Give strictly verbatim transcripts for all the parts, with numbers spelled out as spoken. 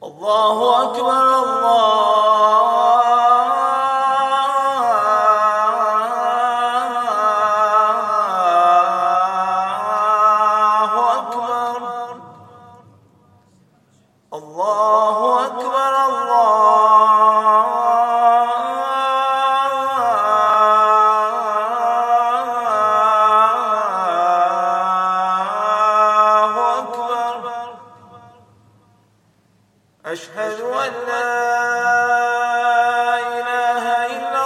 الله أكبر الله أشهد أن لا إله إلا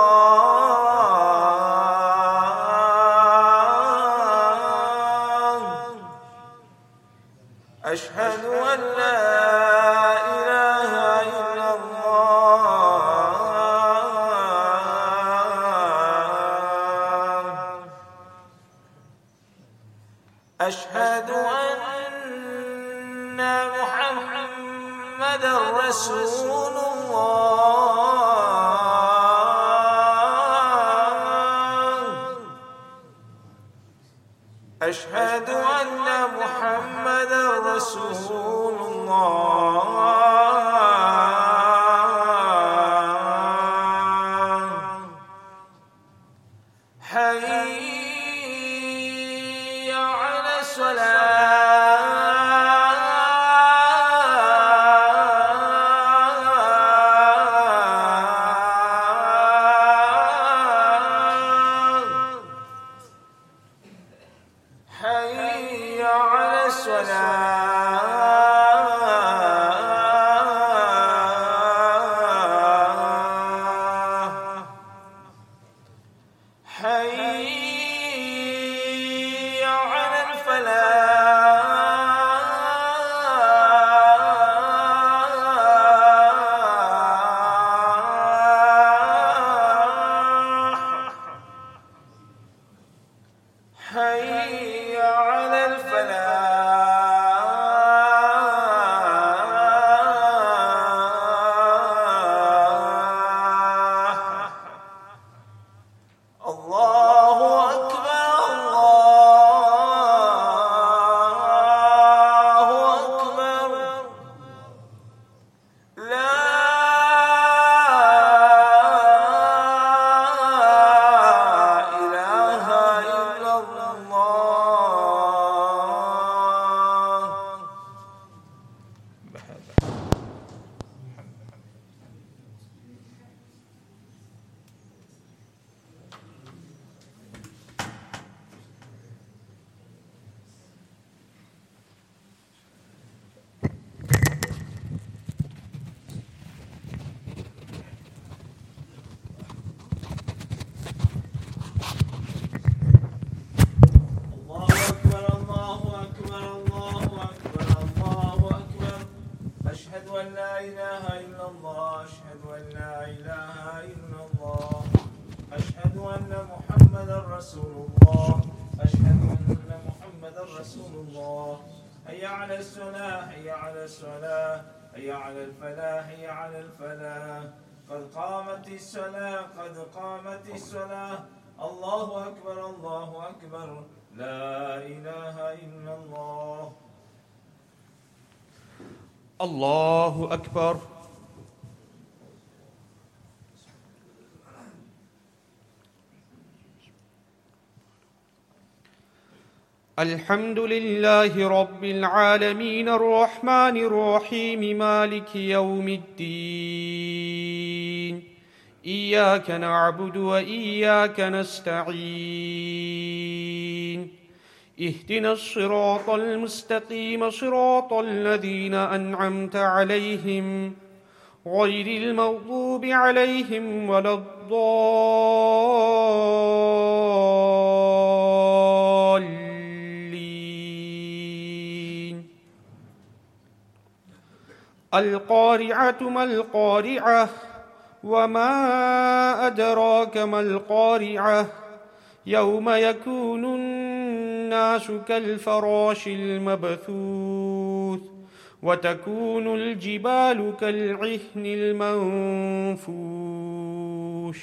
الله أشهد أن لا إله إلا الله أشهد أن محمد رسول الله أشهد أن محمد رسول الله حي على الصلاة حي على الصلاة حي على الفلاح حي على الفلاح الله أكبر الله أكبر لا إله إلا الله أشهد أن لا إله إلا الله أشهد أن لا إله إلا الله أشهد أن محمدا رسول الله أشهد أن محمدا رسول الله حي على الصلاة حي على الصلاة حي على الفلاح حي على الفلاح قد قامت الصلاة قد قامت الصلاة الله أكبر الله أكبر لا إله إلا الله الله أكبر الحمد لله رب العالمين الرحمن الرحيم مالك يوم الدين إياك نعبد وإياك نستعين اهدنا الصراط المستقيم صراط الذين أنعمت عليهم غير المغضوب عليهم ولا الضالين القارعة ما القارعة وما أدراك ما القارعة يوم يكون الناس كالفراش المبثوث وتكون الجبال كالعهن المنفوش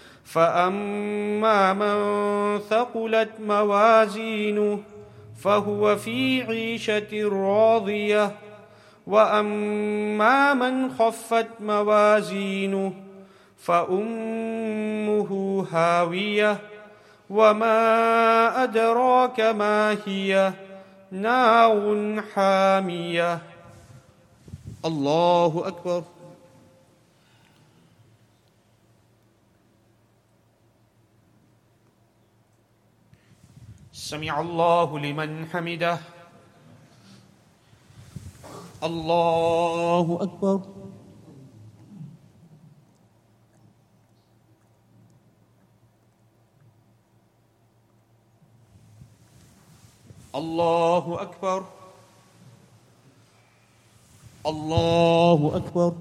فأما من ثقلت موازينه فهو في عيشة راضية وأما من خفت موازينه فأمه هاوية وما أدراك ما هي نار حامية. الله أكبر. سمع الله لمن حمده. الله أكبر. الله أكبر. الله أكبر.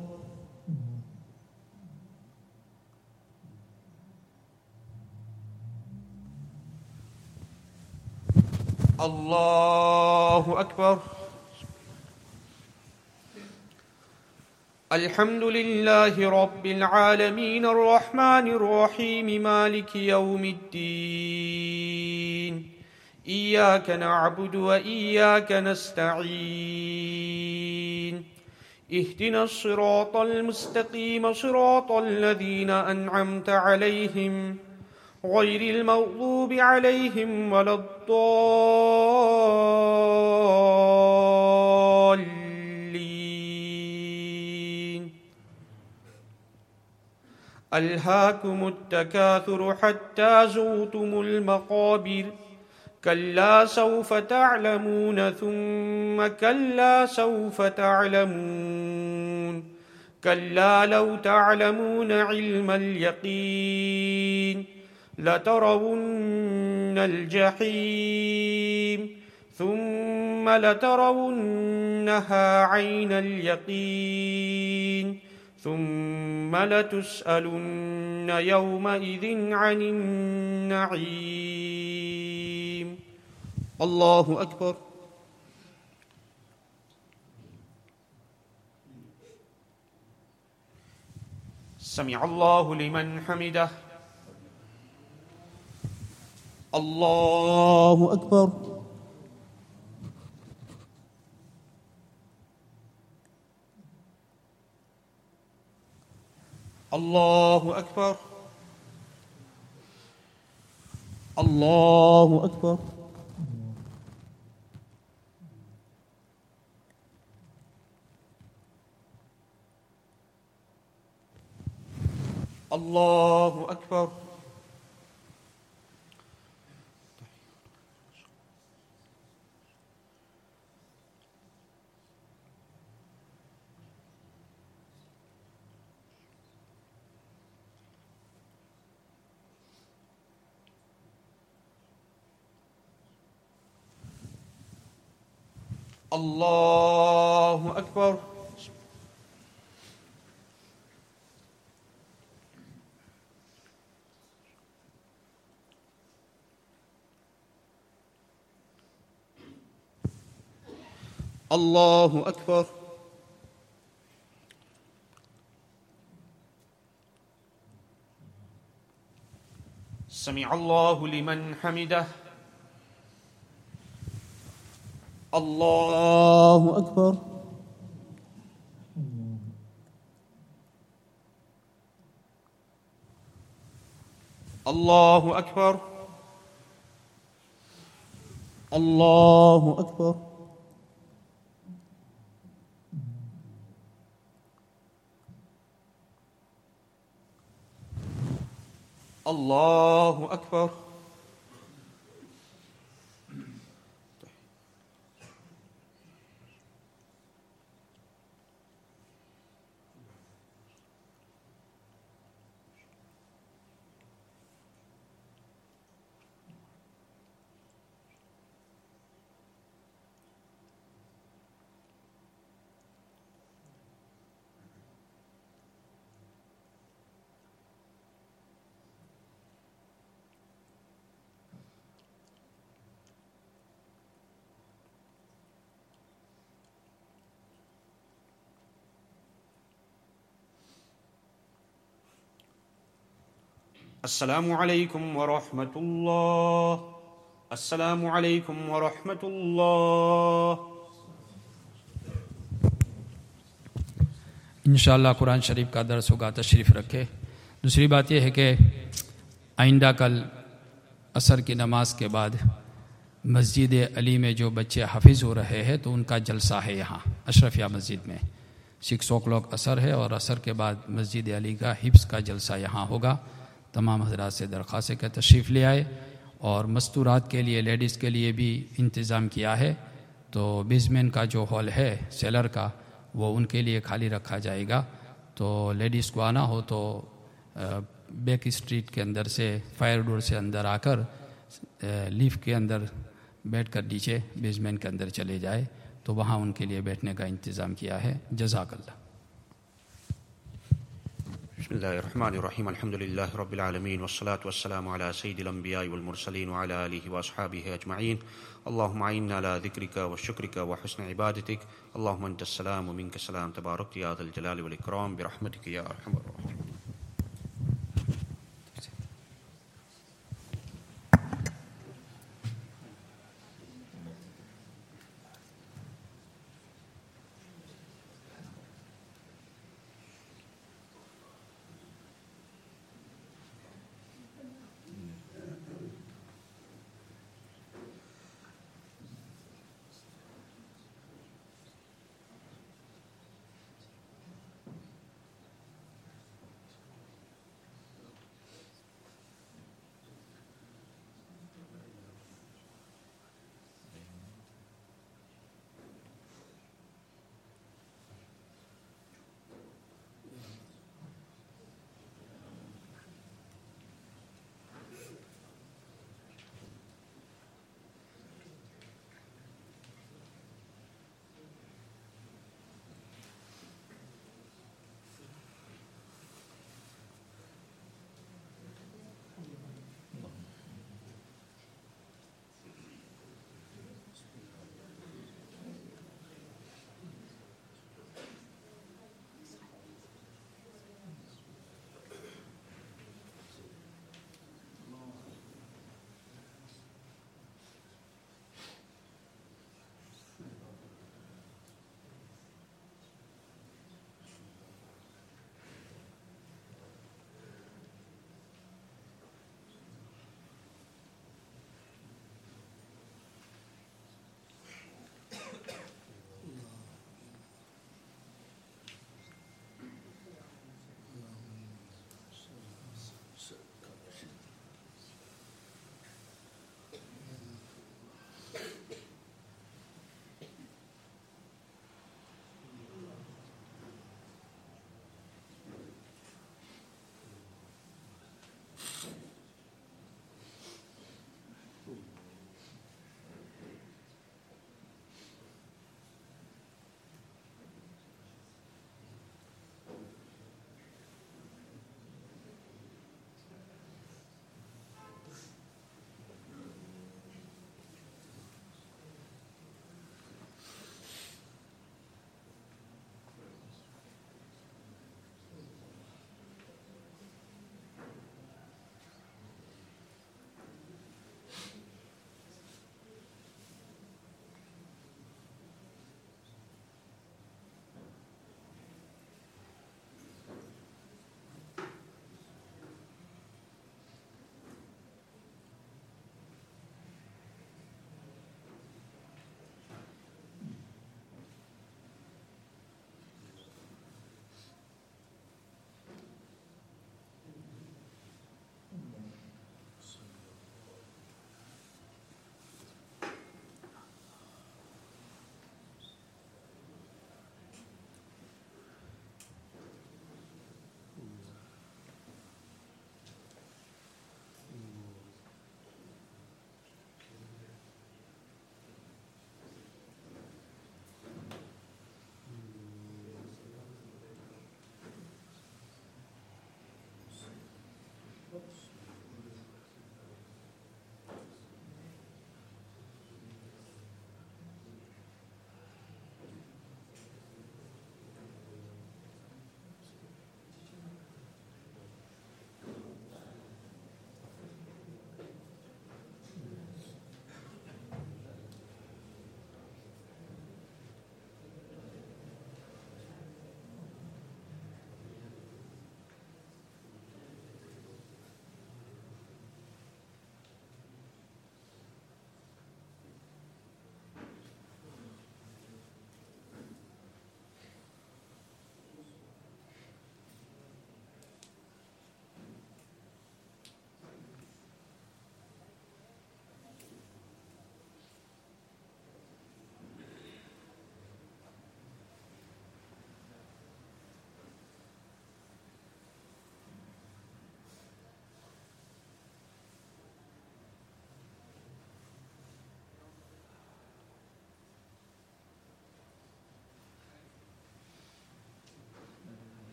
الله أكبر. الحمد لله رب العالمين الرحمن الرحيم مالك يوم الدين إياك نعبد وإياك نستعين اهدنا الصراط المستقيم صراط الذين أنعمت عليهم غير المغضوب عليهم ولا الضالين. ألهاكم التكاثر حتى زرتم المقابر كلا سوف تعلمون ثم كلا سوف تعلمون كلا لو تعلمون علم اليقين لترون الجحيم ثم لترونها عين اليقين ثم لتسألن يومئذ عن النعيم. الله أكبر. سمع الله لمن حمده. الله أكبر. الله أكبر. الله أكبر. الله أكبر. الله أكبر. الله أكبر. سمع الله لمن حمده. الله أكبر. الله أكبر. الله أكبر. الله أكبر. السلام عليكم ورحمة الله. السلام عليكم ورحمة الله. انشاءاللہ قرآن شریف کا درس ہوگا، تشریف رکھے۔ دوسری بات یہ ہے کہ آئندہ کل عصر کی نماز کے بعد مسجد علی میں جو بچے حافظ ہو رہے ہیں تو ان کا جلسہ ہے یہاں اشرفیہ مسجد میں، سکس او کلاک عصر ہے اور عصر کے بعد مسجد علی کا حفظ کا جلسہ یہاں ہوگا۔ تمام حضرات سے درخواست ہے کہ تشریف لے آئے، اور مستورات کے لیے لیڈیز کے لیے بھی انتظام کیا ہے، تو بیزمنٹ کا جو ہال ہے سیلر کا وہ ان کے لیے خالی رکھا جائے گا، تو لیڈیز کو آنا ہو تو بیک اسٹریٹ کے اندر سے فائر ڈور سے اندر آ کر لیف کے اندر بیٹھ کر نیچے بیزمنٹ کے اندر چلے جائے، تو وہاں ان کے لیے بیٹھنے کا انتظام کیا ہے۔ جزاک اللہ۔ بسم اللہ الرحمن الرحیم، الحمد للہ رب العالمین والصلاة والسلام علی سید الانبیاء والمرسلین وعلی آلہ واصحابہ اجمعین۔ اللہم اعنا علی ذکرک وشکرک وحسن عبادتک، اللہم انت السلام ومنک السلام، تبارک یا ذا الجلال والاکرام برحمتک یا ارحم الراحمین۔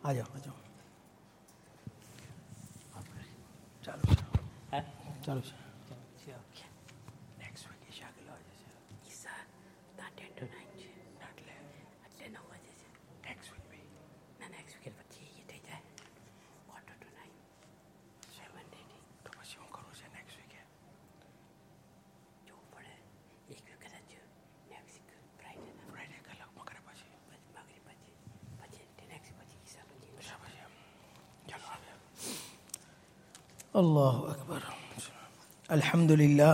آ جاؤ آ جاؤ چلو چلو اللہ اکبر. الحمد للہ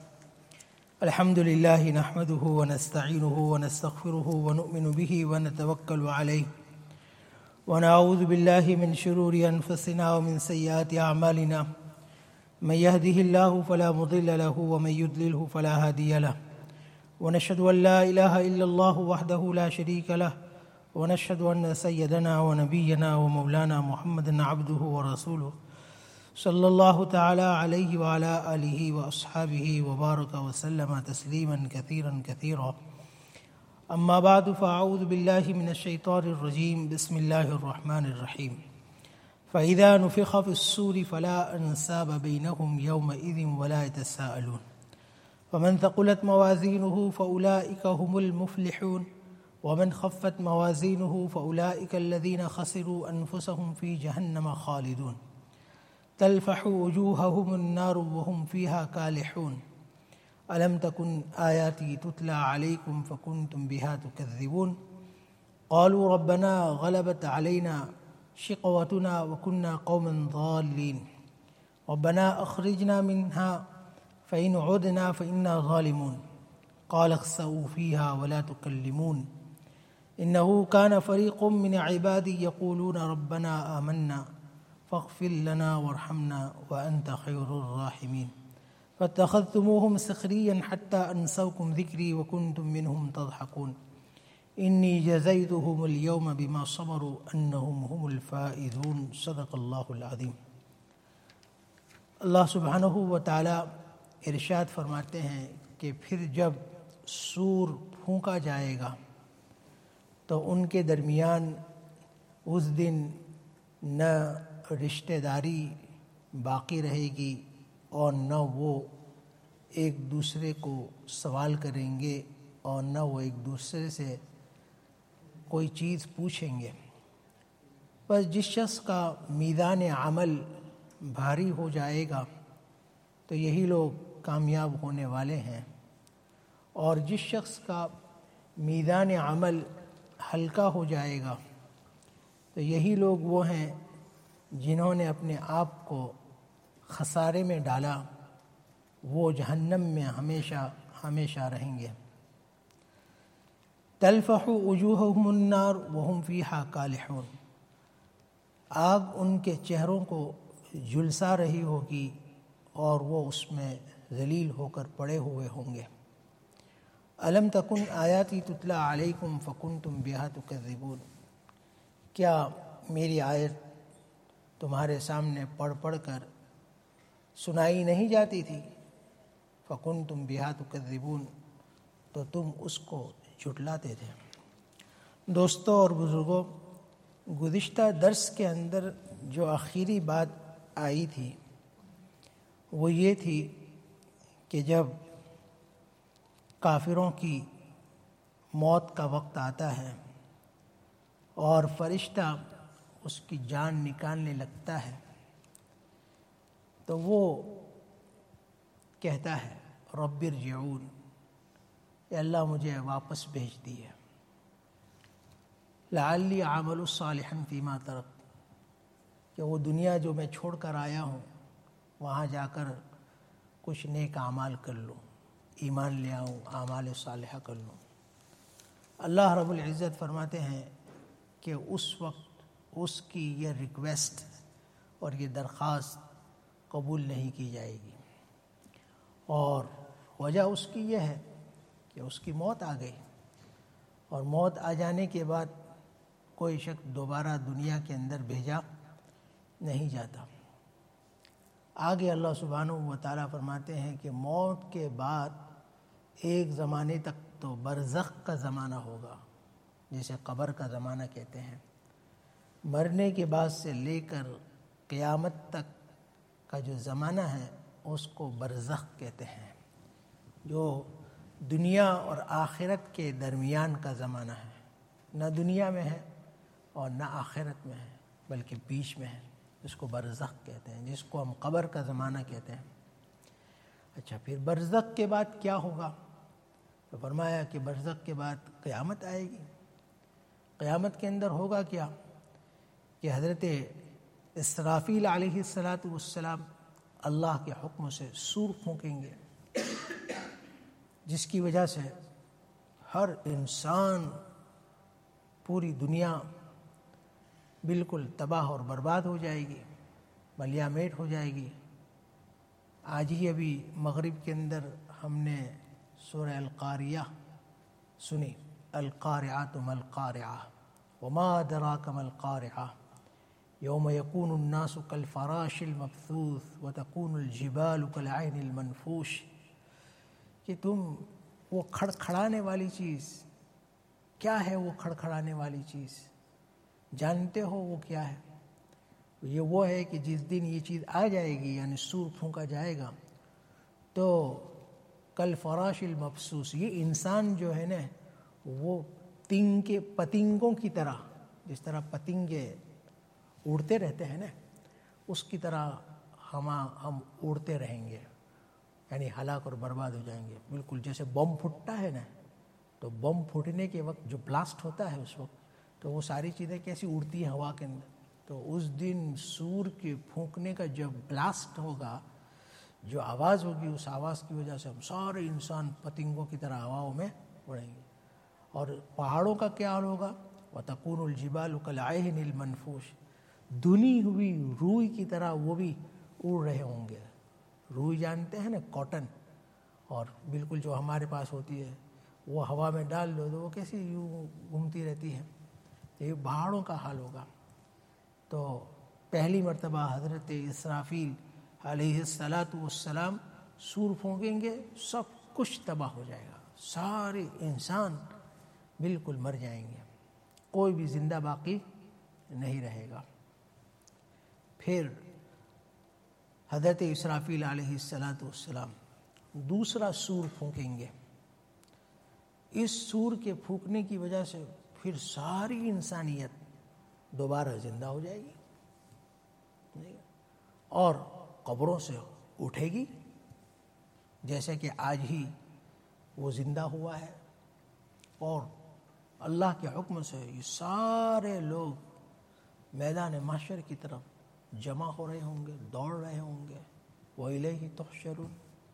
الحمد للہ نحمده ونستعینه ونستغفره ونؤمن به ونتوکل علیہ ونعوذ باللہ من شرور انفسنا ومن سیئات اعمالنا من يهده الله فلا مضل له ومن يضلله فلا هادي له ونشهد ان لا اله الا الله وحده لا شريك له ونشهد ان سيدنا ونبينا ومولانا محمدا عبده ورسوله صلی اللہ تعالی علیہ وعلی آلہ واصحابہ وبارک وسلم تسلیما کثیرا کثیرا. اما بعد فاعوذ باللہ من الشیطان الرجیم. بسم اللہ الرحمن الرحیم. فاذا نفخ في الصور فلا انساب بینہم یومئذ ولا يتساءلون ومن ثقلت موازینہ فاولئک هم المفلحون ومن خفت موازینہ فاولئک الذین خسروا انفسهم في جہنم خالدون تلفح وجوههم النار وهم فيها كالحون ألم تكن آياتي تتلى عليكم فكنتم بها تكذبون قالوا ربنا غلبت علينا شقوتنا وكنا قوما ضالين ربنا أخرجنا منها فإن عدنا فإنا ظالمون قال اخسئوا فيها ولا تكلمون إنه كان فريق من عبادي يقولون ربنا آمنا فاغفر لنا وارحمنا وأنت خير الراحمين فاتخذتموهم سخريا حتى أنسوكم ذكري وكنتم منهم تضحكون إني جزيتهم اليوم بما صبروا أنهم هم الفائزون. صدق اللہ العظیم. اللہ سبحانہ و تعالی ارشاد فرماتے ہیں کہ پھر جب سور پھونکا جائے گا تو ان کے درمیان اس دن نہ رشتہ داری باقی رہے گی اور نہ وہ ایک دوسرے کو سوال کریں گے اور نہ وہ ایک دوسرے سے کوئی چیز پوچھیں گے. بس جس شخص کا میدان عمل بھاری ہو جائے گا تو یہی لوگ کامیاب ہونے والے ہیں، اور جس شخص کا میدان عمل ہلکا ہو جائے گا تو یہی لوگ وہ ہیں جنہوں نے اپنے آپ کو خسارے میں ڈالا، وہ جہنم میں ہمیشہ ہمیشہ رہیں گے. تلفح وجوہہم النار وہم فیہا کالحون. آگ ان کے چہروں کو جھلسا رہی ہوگی اور وہ اس میں ذلیل ہو کر پڑے ہوئے ہوں گے. الم تکن آیاتی تتلی علیکم فکنتم بہا تکذبون. کیا میری آیت تمہارے سامنے پڑھ پڑھ کر سنائی نہیں جاتی تھی؟ فکنتم بہا تکذبون، تو تم اس کو جھٹلاتے تھے. دوستوں اور بزرگوں، گزشتہ درس کے اندر جو آخری بات آئی تھی وہ یہ تھی کہ جب کافروں کی موت کا وقت آتا ہے اور فرشتہ اس کی جان نکالنے لگتا ہے تو وہ کہتا ہے رب ارجعون، اے اللہ مجھے واپس بھیج دیے. لعلی اعمل صالحا فیما ترکت، کہ وہ دنیا جو میں چھوڑ کر آیا ہوں وہاں جا کر کچھ نیک اعمال کر لوں، ایمان لے آؤں، اعمال صالحہ کر لوں. اللہ رب العزت فرماتے ہیں کہ اس وقت اس کی یہ ریکویسٹ اور یہ درخواست قبول نہیں کی جائے گی، اور وجہ اس کی یہ ہے کہ اس کی موت آ گئی، اور موت آ جانے کے بعد کوئی شخص دوبارہ دنیا کے اندر بھیجا نہیں جاتا. آگے اللہ سبحانہ و تعالیٰ فرماتے ہیں کہ موت کے بعد ایک زمانے تک تو برزخ کا زمانہ ہوگا، جسے قبر کا زمانہ کہتے ہیں. مرنے کے بعد سے لے کر قیامت تک کا جو زمانہ ہے اس کو برزخ کہتے ہیں، جو دنیا اور آخرت کے درمیان کا زمانہ ہے، نہ دنیا میں ہے اور نہ آخرت میں ہے بلکہ بیچ میں ہے، اس کو برزخ کہتے ہیں، جس کو ہم قبر کا زمانہ کہتے ہیں۔ اچھا، پھر برزخ کے بعد کیا ہوگا؟ تو فرمایا کہ برزخ کے بعد قیامت آئے گی۔ قیامت کے اندر ہوگا کیا کہ حضرت اسرافیل علیہ الصلاۃ والسلام اللہ کے حکم سے سور پھونکیں گے، جس کی وجہ سے ہر انسان، پوری دنیا بالکل تباہ اور برباد ہو جائے گی، ملیا میٹ ہو جائے گی۔ آج ہی ابھی مغرب کے اندر ہم نے سورہ القاریہ سنی، القارعۃ ما القارعہ وما ادراک ما القارعہ یوم یکون الناس کالفراش المبثوث وتکون الجبال کالعین المنفوش، کہ تم وہ کھڑکھڑانے والی چیز کیا ہے؟ وہ کھڑکھڑانے والی چیز جانتے ہو وہ کیا ہے؟ یہ وہ ہے کہ جس دن یہ چیز آ جائے گی، یعنی سور پھونکا جائے گا، تو کل فراش المبثوث، یہ انسان جو ہے نا وہ تنگ کے پتنگوں کی طرح، جس طرح پتنگے اڑتے رہتے ہیں نا، اس کی طرح ہم ہم اڑتے رہیں گے، یعنی ہلاک اور برباد ہو جائیں گے۔ بالکل جیسے بم پھٹتا ہے نا، تو بم پھٹنے کے وقت جو بلاسٹ ہوتا ہے اس وقت تو وہ ساری چیزیں کیسی اڑتی ہیں ہوا کے اندر، تو اس دن سور کے پھونکنے کا جب بلاسٹ ہوگا، جو آواز ہوگی، اس آواز کی وجہ سے ہم سارے انسان پتنگوں کی طرح ہواؤں میں اڑیں گے۔ اور پہاڑوں کا کیا حال ہوگا؟ وَتَكُونُ الْجِبَالُ كَالْعِهْنِ الْمَنْفُوشِ، دھنی ہوئی روئی کی طرح وہ بھی اڑ رہے ہوں گے۔ روئی جانتے ہیں نا، کاٹن، اور بالکل جو ہمارے پاس ہوتی ہے وہ ہوا میں ڈال دو تو وہ کیسی یوں گھومتی رہتی ہے، یہ پہاڑوں کا حال ہوگا۔ تو پہلی مرتبہ حضرت اسرافیل علیہ الصلاۃ والسلام سور پھونکیں گے، سب کچھ تباہ ہو جائے گا، سارے انسان بالکل مر جائیں گے، کوئی بھی زندہ باقی نہیں رہے گا۔ پھر حضرت اسرافیل علیہ الصلاۃ والسلام دوسرا سور پھونکیں گے۔ اس سور کے پھونکنے کی وجہ سے پھر ساری انسانیت دوبارہ زندہ ہو جائے گی اور قبروں سے اٹھے گی، جیسے کہ آج ہی وہ زندہ ہوا ہے، اور اللہ کے حکم سے یہ سارے لوگ میدان محشر کی طرف جمع ہو رہے ہوں گے، دوڑ رہے ہوں گے، وَإِلَيْهِ تُحْشَرُونَ۔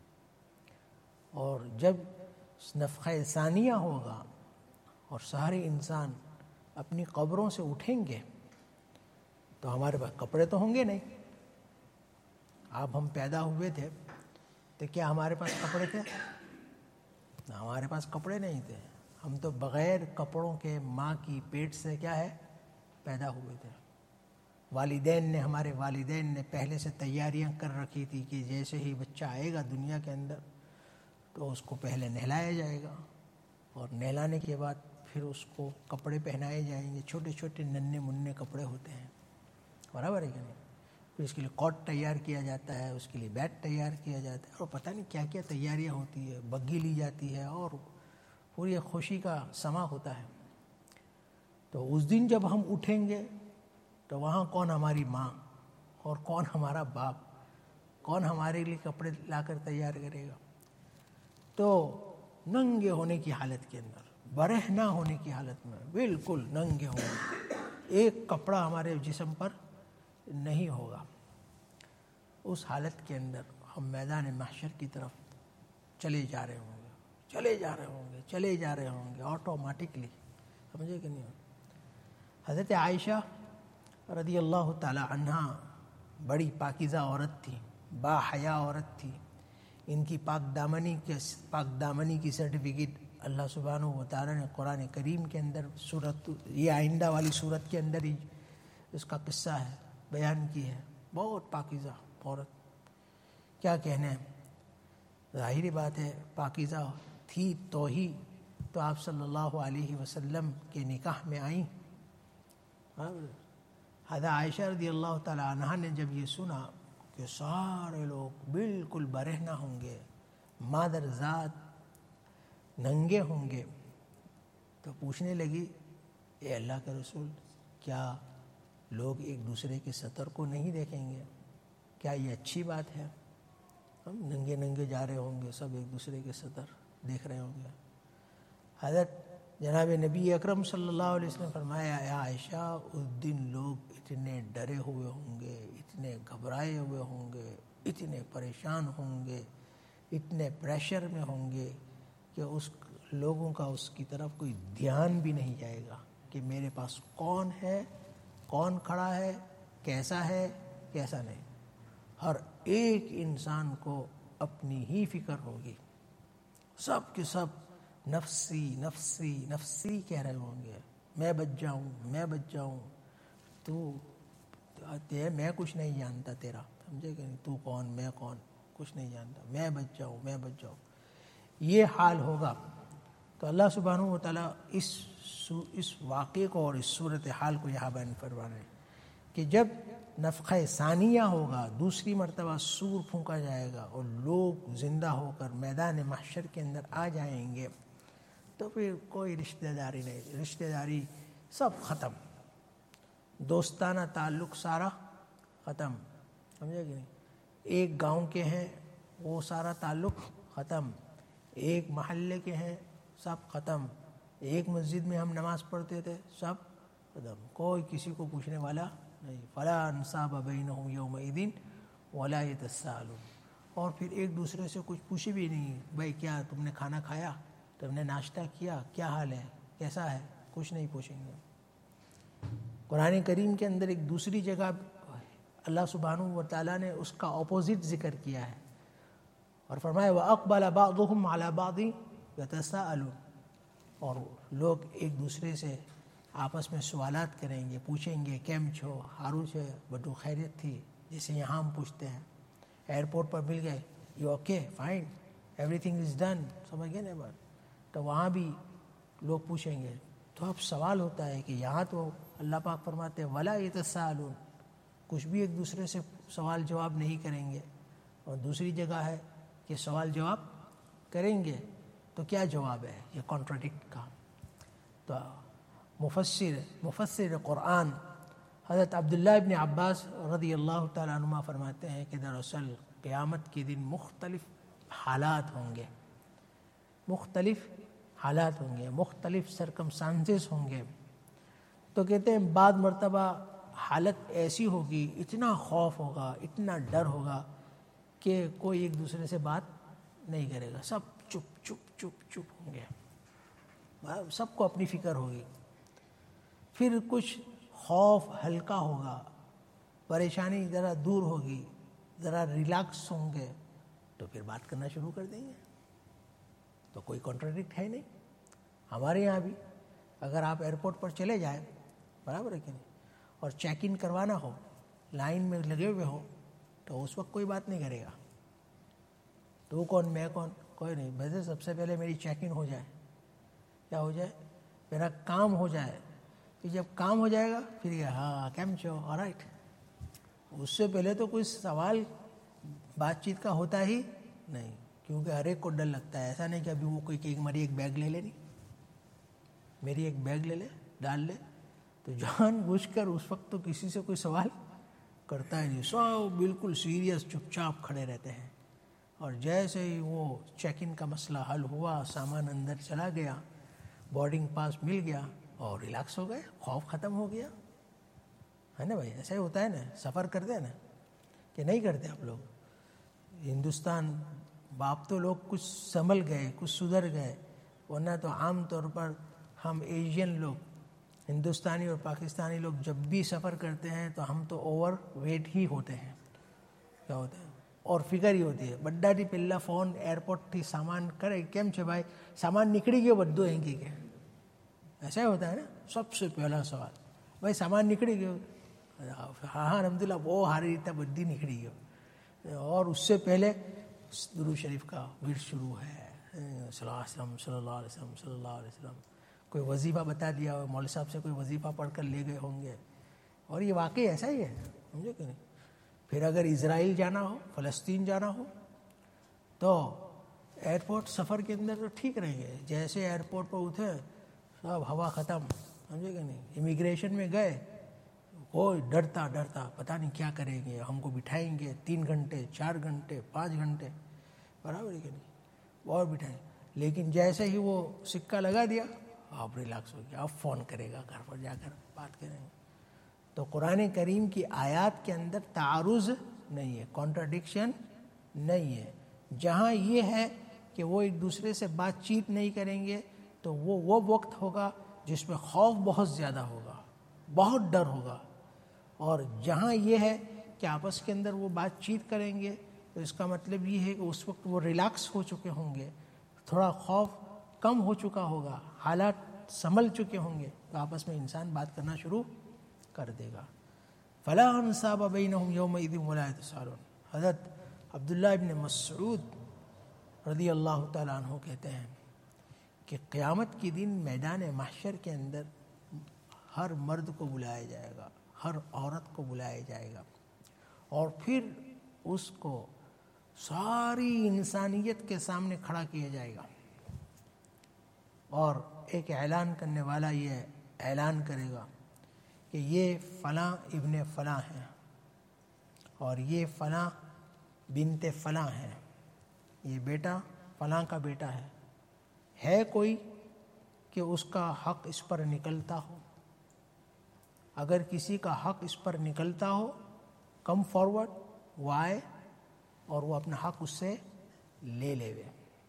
اور جب نفخہ ثانیہ ہوگا اور سارے انسان اپنی قبروں سے اٹھیں گے، تو ہمارے پاس کپڑے تو ہوں گے نہیں۔ اب ہم پیدا ہوئے تھے تو کیا ہمارے پاس کپڑے تھے؟ ہمارے پاس کپڑے نہیں تھے، ہم تو بغیر کپڑوں کے ماں کی پیٹ سے کیا ہے پیدا ہوئے تھے۔ والدین نے ہمارے والدین نے پہلے سے تیاریاں کر رکھی تھی کہ جیسے ہی بچہ آئے گا دنیا کے اندر تو اس کو پہلے نہلایا جائے گا، اور نہلانے کے بعد پھر اس کو کپڑے پہنائے جائیں گے، چھوٹے چھوٹے ننھے منھے کپڑے ہوتے ہیں، برابر ہے کہ نہیں؟ پھر اس کے لیے کوٹ تیار کیا جاتا ہے، اس کے لیے بیٹ تیار کیا جاتا ہے، اور پتہ نہیں کیا کیا تیاریاں ہوتی ہے، بگی لی جاتی ہے، اور پوری خوشی کا سما ہوتا ہے۔ تو اس دن جب ہم اٹھیں گے تو وہاں کون ہماری ماں اور کون ہمارا باپ، کون ہمارے لیے کپڑے لا کر تیار کرے گا؟ تو ننگے ہونے کی حالت کے اندر، برہنہ ہونے کی حالت میں، بالکل ننگے ہوں گے، ایک کپڑا ہمارے جسم پر نہیں ہوگا۔ اس حالت کے اندر ہم میدان محشر کی طرف چلے جا رہے ہوں گے، چلے جا رہے ہوں گے، چلے جا رہے ہوں گے آٹومیٹکلی، سمجھے کہ نہیں؟ حضرت عائشہ رضی اللہ تعالی عنہا بڑی پاکیزہ عورت تھی، با حیا عورت تھی، ان کی پاک دامنی کے پاک دامنی کی سرٹیفکیٹ اللہ سبحانہ و تعالی نے قرآن کریم کے اندر سورت یہ آئندہ والی سورت کے اندر ہی اس کا قصہ ہے بیان کی ہے۔ بہت پاکیزہ عورت، کیا کہنے، ظاہری بات ہے پاکیزہ تھی تو ہی تو آپ صلی اللہ علیہ وسلم کے نکاح میں آئیں، حضرت عائشہ رضی اللہ تعالیٰ عنہا نے جب یہ سنا کہ سارے لوگ بالکل برہنہ ہوں گے، مادر ذات ننگے ہوں گے، تو پوچھنے لگی اے اللہ کے رسول، کیا لوگ ایک دوسرے کے سطر کو نہیں دیکھیں گے؟ کیا یہ اچھی بات ہے؟ ہم ننگے ننگے جا رہے ہوں گے، سب ایک دوسرے کے سطر دیکھ رہے ہوں گے۔ حضرت جناب نبی اکرم صلی اللہ علیہ وسلم فرمایا اے عائشہ، اس دن لوگ اتنے ڈرے ہوئے ہوں گے، اتنے گھبرائے ہوئے ہوں گے، اتنے پریشان ہوں گے، اتنے پریشر میں ہوں گے کہ اس لوگوں کا اس کی طرف کوئی دھیان بھی نہیں جائے گا کہ میرے پاس کون ہے، کون کھڑا ہے، کیسا ہے، کیسا نہیں۔ ہر ایک انسان کو اپنی ہی فکر ہوگی، سب کے سب نفسی نفسی نفسی کہہ رہے ہوں گے، میں بچ جاؤں، میں بچ جاؤں، تو میں کچھ نہیں جانتا تیرا، سمجھے کہ نہیں، تو کون، میں کون، کچھ نہیں جانتا، میں بچ جاؤں، میں بچ جاؤں، یہ حال ہوگا۔ تو اللہ سبحانہ و تعالیٰ اس اس واقعے کو اور اس صورتحال کو یہاں بیان فرما رہے ہیں کہ جب نفخہ ثانیہ ہوگا، دوسری مرتبہ سور پھونکا جائے گا اور لوگ زندہ ہو کر میدان محشر کے اندر آ جائیں گے، تو پھر کوئی رشتہ داری نہیں، رشتہ داری سب ختم، دوستانہ تعلق سارا ختم، سمجھے کہ نہیں، ایک گاؤں کے ہیں وہ سارا تعلق ختم، ایک محلے کے ہیں سب ختم، ایک مسجد میں ہم نماز پڑھتے تھے سب ختم، کوئی کسی کو پوچھنے والا نہیں، فلا انصاب بینہم یومئذ ولا یتساءلون، اور پھر ایک دوسرے سے کچھ پوچھے بھی نہیں، بھائی کیا تم نے کھانا کھایا، تم نے ناشتہ کیا، کیا حال ہے، کیسا ہے، کچھ نہیں پوچھیں گے۔ قرآن کریم کے اندر ایک دوسری جگہ اللہ سبحانہ و تعالیٰ نے اس کا اپوزٹ ذکر کیا ہے اور فرمایا وَأَقْبَلَ بَعْضُهُمْ عَلَى بَعْضٍ يَتَسَاءَلُونَ، اور لوگ ایک دوسرے سے آپس میں سوالات کریں گے، پوچھیں گے کیم چھو، ہارو چھے، بٹو خیریت تھی، جیسے یہاں ہم پوچھتے ہیں، ایئرپورٹ پر مل گئے، you okay, fine, everything is done, سمجھ گئے نا بات، تو وہاں بھی لوگ پوچھیں گے۔ تو اب سوال ہوتا ہے کہ یہاں تو اللہ پاک فرماتے ہیں وَلَا يَتَسَاءَلُونَ، کچھ بھی ایک دوسرے سے سوال جواب نہیں کریں گے، اور دوسری جگہ ہے کہ سوال جواب کریں گے، تو کیا جواب ہے یہ کانٹراڈکٹ کا؟ تو مفسر مفسر قرآن حضرت عبداللہ ابن عباس رضی اللہ تعالیٰ عنہما فرماتے ہیں کہ دراصل قیامت کے دن مختلف حالات ہوں گے، مختلف حالات ہوں گے، مختلف سرکمسٹانسز ہوں گے۔ تو کہتے ہیں بعد مرتبہ حالت ایسی ہوگی، اتنا خوف ہوگا، اتنا ڈر ہوگا کہ کوئی ایک دوسرے سے بات نہیں کرے گا، سب چپ چپ چپ چپ ہوں گے، سب کو اپنی فکر ہوگی۔ پھر کچھ خوف ہلکا ہوگا، پریشانی ذرا دور ہوگی، ذرا ریلیکس ہوں گے، تو پھر بات کرنا شروع کر دیں گے۔ تو کوئی کانٹراڈکٹ ہے نہیں۔ ہمارے یہاں بھی اگر آپ ایئرپورٹ پر چلے جائیں، برابر ہے کہ نہیں، اور چیک ان کروانا ہو، لائن میں لگے ہوئے ہو، تو اس وقت کوئی بات نہیں کرے گا، تو کون میں کون، کوئی نہیں، ویسے سب سے پہلے میری چیک ان ہو جائے، کیا ہو جائے، میرا کام ہو جائے، کہ جب کام ہو جائے گا پھر یہ ہاں کیم چھو، آلرائٹ، اس سے پہلے تو کوئی سوال بات چیت کا ہوتا ہی نہیں، کیونکہ ہر ایک کو ڈر لگتا ہے، ایسا نہیں کہ ابھی وہ کوئی کہ میری ایک بیگ لے لے، نہیں، میری ایک بیگ لے لے، ڈال لے، تو جان بوجھ کر اس وقت تو کسی سے کوئی سوال کرتا ہی نہیں، سب بالکل سیریس چپ چاپ کھڑے رہتے ہیں، اور جیسے ہی وہ چیک ان کا مسئلہ حل ہوا، سامان اندر چلا گیا، بورڈنگ پاس مل گیا، اور ریلیکس ہو گئے، خوف ختم ہو گیا، ہے نا بھائی، ایسا ہی ہوتا ہے نا، سفر کرتے ہیں نا، کہ نہیں کرتے آپ لوگ؟ ہندوستان باپ تو لوگ کچھ سنبھل گئے، کچھ سدھر گئے، ورنہ تو عام طور پر ہم ایشین لوگ، ہندوستانی اور پاکستانی لوگ جب بھی سفر کرتے ہیں تو ہم تو اوور ویٹ ہی ہوتے ہیں، کیا ہوتا ہے، اور فکر ہی ہوتی ہے، بڈا ٹی پہلا فون ایئرپورٹ تھی سامان کرے کیم چھے بھائی، سامان نکڑی گئے بدو ہیں کہ ایسا ہی ہوتا ہے نا، سب سے پہلا سوال بھائی سامان نکڑی گئے، ہاں ہاں الحمدللہ وہ ہاری ریتا بدی نکڑی گئے، اور اس سے پہلے درود شریف کا ورد شروع ہے، صلی اللہ علیہ وسلم صلی اللہ علیہ وسلم صلی اللہ علیہ وسلم، کوئی وظیفہ بتا دیا ہو، مولوی صاحب سے کوئی وظیفہ پڑھ کر لے گئے ہوں گے، اور یہ واقعی ایسا ہی ہے، سمجھے کہ نہیں. پھر اگر اسرائیل جانا ہو، فلسطین جانا ہو تو ایئرپورٹ سفر کے اندر تو ٹھیک رہیں گے، جیسے ایئرپورٹ پر اترے سب ہوا ختم، سمجھے کہ نہیں. امیگریشن میں گئے وہ ڈرتا ڈرتا پتہ نہیں کیا کریں گے، ہم کو بٹھائیں گے تین گھنٹے چار گھنٹے پانچ گھنٹے، برابر ہے کہ نہیں، اور بٹھائیں. لیکن جیسے ہی وہ سکہ لگا دیا آپ ریلیکس ہو گیا، اب فون کرے گا گھر پر جا کر بات کریں گے. تو قرآن کریم کی آیات کے اندر تعارض نہیں ہے، کانٹراڈکشن نہیں ہے. جہاں یہ ہے کہ وہ ایک دوسرے سے بات چیت نہیں کریں گے تو وہ وہ وقت ہوگا جس میں خوف بہت زیادہ ہوگا، بہت ڈر ہوگا. اور جہاں یہ ہے کہ آپس کے اندر وہ بات چیت کریں گے تو اس کا مطلب یہ ہے کہ اس وقت وہ ریلیکس ہو چکے ہوں گے، تھوڑا خوف کم ہو چکا ہوگا، حالات سنبھل چکے ہوں گے، تو آپس میں انسان بات کرنا شروع کر دے گا. فلا انصاب بینہم یومئذ ولا یتساءلون. حضرت عبداللہ ابن مسعود رضی اللہ تعالیٰ عنہ کہتے ہیں کہ قیامت کے دن میدان محشر کے اندر ہر مرد کو بلایا جائے گا، ہر عورت کو بلایا جائے گا، اور پھر اس کو ساری انسانیت کے سامنے کھڑا کیا جائے گا، اور ایک اعلان کرنے والا یہ اعلان کرے گا کہ یہ فلاں ابن فلاں ہیں اور یہ فلاں بنت فلاں ہیں، یہ بیٹا فلاں کا بیٹا ہے. ہے کوئی کہ اس کا حق اس پر نکلتا ہو؟ اگر کسی کا حق اس پر نکلتا ہو کم فارورڈ وہ آئے اور وہ اپنا حق اس سے لے لے وے.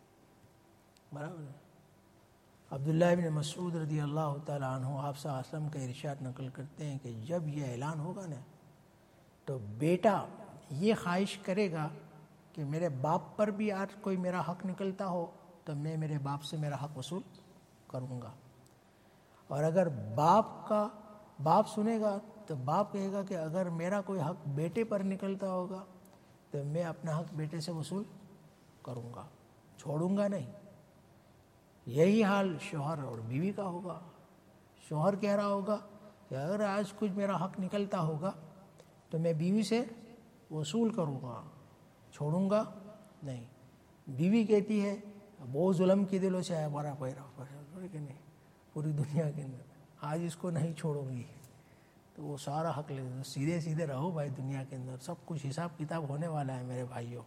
برابر ہے. عبداللہ ابن مسعود رضی اللہ تعالیٰ عنہ آپ صلی اللہ علیہ وسلم کا ارشاد نقل کرتے ہیں کہ جب یہ اعلان ہوگا نا تو بیٹا یہ خواہش کرے گا کہ میرے باپ پر بھی آج کوئی میرا حق نکلتا ہو تو میں میرے باپ سے میرا حق وصول کروں گا. اور اگر باپ کا باپ سنے گا تو باپ کہے گا کہ اگر میرا کوئی حق بیٹے پر نکلتا ہوگا تو میں اپنا حق بیٹے سے وصول کروں گا، چھوڑوں گا نہیں. یہی حال شوہر اور بیوی کا ہوگا. شوہر کہہ رہا ہوگا کہ اگر آج کچھ میرا حق نکلتا ہوگا تو میں بیوی سے وصول کروں گا، چھوڑوں گا نہیں. بیوی کہتی ہے وہ ظلم کے دلوں سے ہے بڑا پیرا کہ نہیں پوری دنیا کے اندر، آج اس کو نہیں چھوڑوں گی تو وہ سارا حق لے دو. سیدھے سیدھے رہو بھائی، دنیا کے اندر سب کچھ حساب کتاب ہونے والا ہے میرے بھائیوں.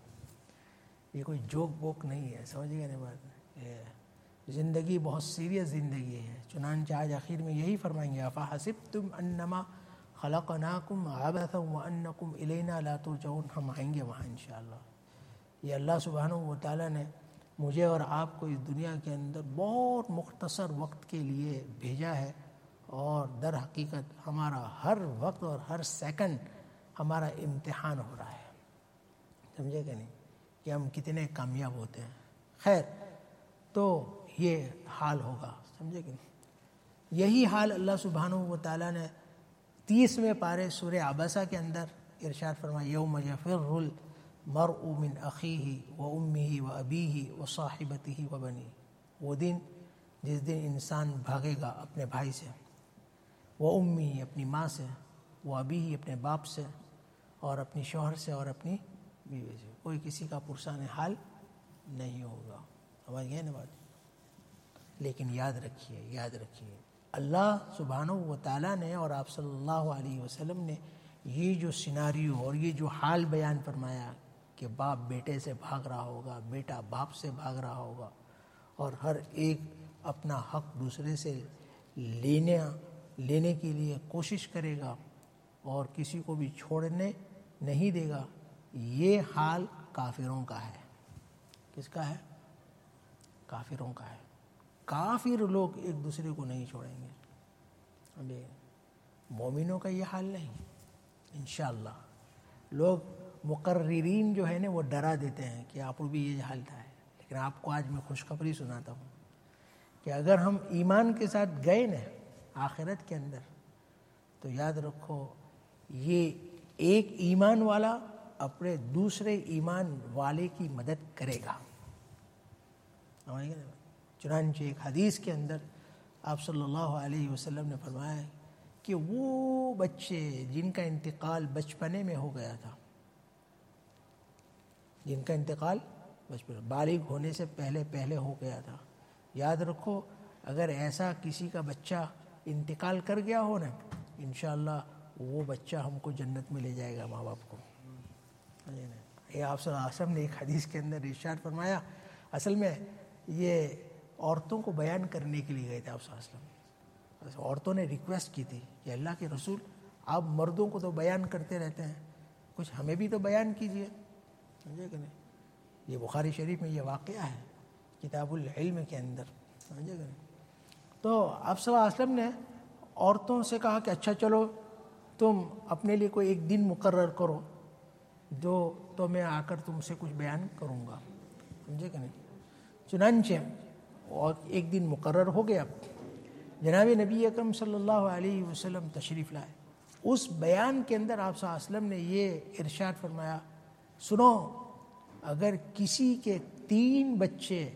یہ کوئی جوک ووک نہیں ہے، سمجھ گئے نا بات. یہ زندگی بہت سیریس زندگی ہے. چنانچہ آج آخر میں یہی فرمائیں گے افحسبتم انما خلقناکم عبثا وانکم الینا لا ترجعون. ہم آئیں گے وہاں انشاءاللہ. یہ اللہ سبحانہ و تعالیٰ نے مجھے اور آپ کو اس دنیا کے اندر بہت مختصر وقت کے لیے بھیجا ہے، اور در حقیقت ہمارا ہر وقت اور ہر سیکنڈ ہمارا امتحان ہو رہا ہے. سمجھے کہ نہیں کہ ہم کتنے کامیاب ہوتے ہیں. خیر، تو یہ حال ہوگا، سمجھے کہ نہیں. یہی حال اللہ سبحانہ و تعالیٰ نے تیسویں پارے سورہ عبسہ کے اندر ارشاد فرمایا یوم یفر المرء من اخیہ و امہ و ابیہ و صاحبتہ و بنیہ. وہ دن جس دن انسان بھاگے گا اپنے بھائی سے، وہ امی اپنی ماں سے، وہ ابی ہی اپنے باپ سے، اور اپنی شوہر سے اور اپنی بیوی سے. کوئی کسی کا پرسان حال نہیں ہوگا. سمجھ گئے نا بات. لیکن یاد رکھیے یاد رکھیے اللہ سبحانہ و تعالیٰ نے اور آپ صلی اللہ علیہ وسلم نے یہ جو سیناریو اور یہ جو حال بیان فرمایا کہ باپ بیٹے سے بھاگ رہا ہوگا، بیٹا باپ سے بھاگ رہا ہوگا، اور ہر ایک اپنا حق دوسرے سے لینے لینے کے لیے کوشش کرے گا اور کسی کو بھی چھوڑنے نہیں دے گا. یہ حال کافروں کا ہے. کس کا ہے؟ کافروں کا ہے. کافر لوگ ایک دوسرے کو نہیں چھوڑیں گے. ابھی مومنوں کا یہ حال نہیں انشاءاللہ. لوگ مقررین جو ہے نا وہ ڈرا دیتے ہیں کہ آپ کو بھی یہ حال تھا ہے، لیکن آپ کو آج میں خوشخبری سناتا ہوں کہ اگر ہم ایمان کے ساتھ گئے نا آخرت کے اندر تو یاد رکھو یہ ایک ایمان والا اپنے دوسرے ایمان والے کی مدد کرے گا. چنانچہ ایک حدیث کے اندر آپ صلی اللہ علیہ وسلم نے فرمایا کہ وہ بچے جن کا انتقال بچپنے میں ہو گیا تھا، جن کا انتقال بچپن بالغ ہونے سے پہلے پہلے ہو گیا تھا، یاد رکھو اگر ایسا کسی کا بچہ انتقال کر گیا ہو نا، انشاءاللہ وہ بچہ ہم کو جنت میں لے جائے گا ماں باپ کو. یہ آپ صلی اللہ علیہ وسلم نے ایک حدیث کے اندر ارشاد فرمایا، اصل میں یہ عورتوں کو بیان کرنے کے لیے گئے تھے آپ صلی اللہ علیہ وسلم. عورتوں نے ریکویسٹ کی تھی کہ اللہ کے رسول آپ مردوں کو تو بیان کرتے رہتے ہیں، کچھ ہمیں بھی تو بیان کیجیے. سمجھے کہ نہیں؟ یہ بخاری شریف میں یہ واقعہ ہے کتاب العلم کے اندر. سمجھے کہ نہیں؟ تو آپ صلی اللہ علیہ وسلم نے عورتوں سے کہا کہ اچھا چلو تم اپنے لیے کوئی ایک دن مقرر کرو جو تو میں آ کر تم سے کچھ بیان کروں گا. سمجھے کہ نہیں؟ چنانچہ اور ایک دن مقرر ہو گیا، جناب نبی اکرم صلی اللہ علیہ وسلم تشریف لائے. اس بیان کے اندر آپ صلی اللہ علیہ وسلم نے یہ ارشاد فرمایا، سنو اگر کسی کے تین بچے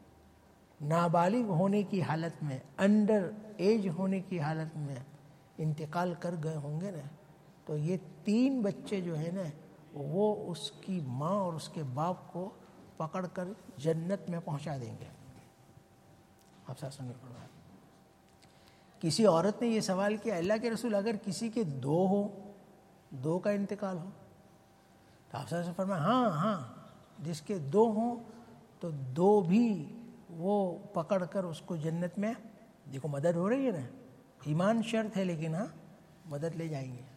نابالغ ہونے کی حالت میں، انڈر ایج ہونے کی حالت میں انتقال کر گئے ہوں گے نا، تو یہ تین بچے جو ہیں نا وہ اس کی ماں اور اس کے باپ کو پکڑ کر جنت میں پہنچا دیں گے. آپ صاحب نے فرمایا. کسی عورت نے یہ سوال کیا، اللہ کے رسول اگر کسی کے دو ہو، دو کا انتقال ہو، تو آپ صاحب نے فرمایا ہاں ہاں جس کے دو ہوں تو دو بھی وہ پکڑ کر اس کو جنت میں، دیکھو مدد ہو رہی ہے نا، ایمان شرط ہے لیکن ہاں مدد لے جائیں گے.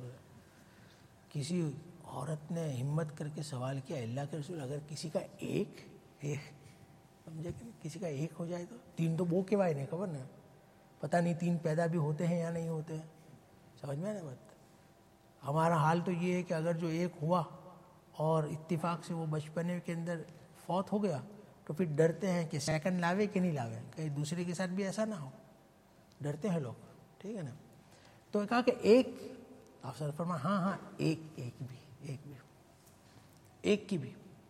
کسی عورت نے ہمت کر کے سوال کیا، اللہ کے رسول اگر کسی کا ایک ایک سمجھے کہ کسی کا ایک ہو جائے تو تین تو بو کے وائے نہیں خبر نا، پتہ نہیں تین پیدا بھی ہوتے ہیں یا نہیں ہوتے ہیں. سمجھ میں آنا بات. ہمارا حال تو یہ ہے کہ اگر جو ایک ہوا اور اتفاق سے وہ بچپنے کے اندر فوت ہو گیا تو پھر ڈرتے ہیں کہ سیکنڈ لاوے کہ نہیں لاوے، کہیں دوسرے کے ساتھ بھی ایسا نہ ہو، ڈرتے ہیں لوگ. ٹھیک ہے نا؟ تو کہا کہ ایک، آپ صلی اللہ علیہ وسلم فرمایا ہاں ہاں ایک ایک بھی ایک بھی ایک کی بھی.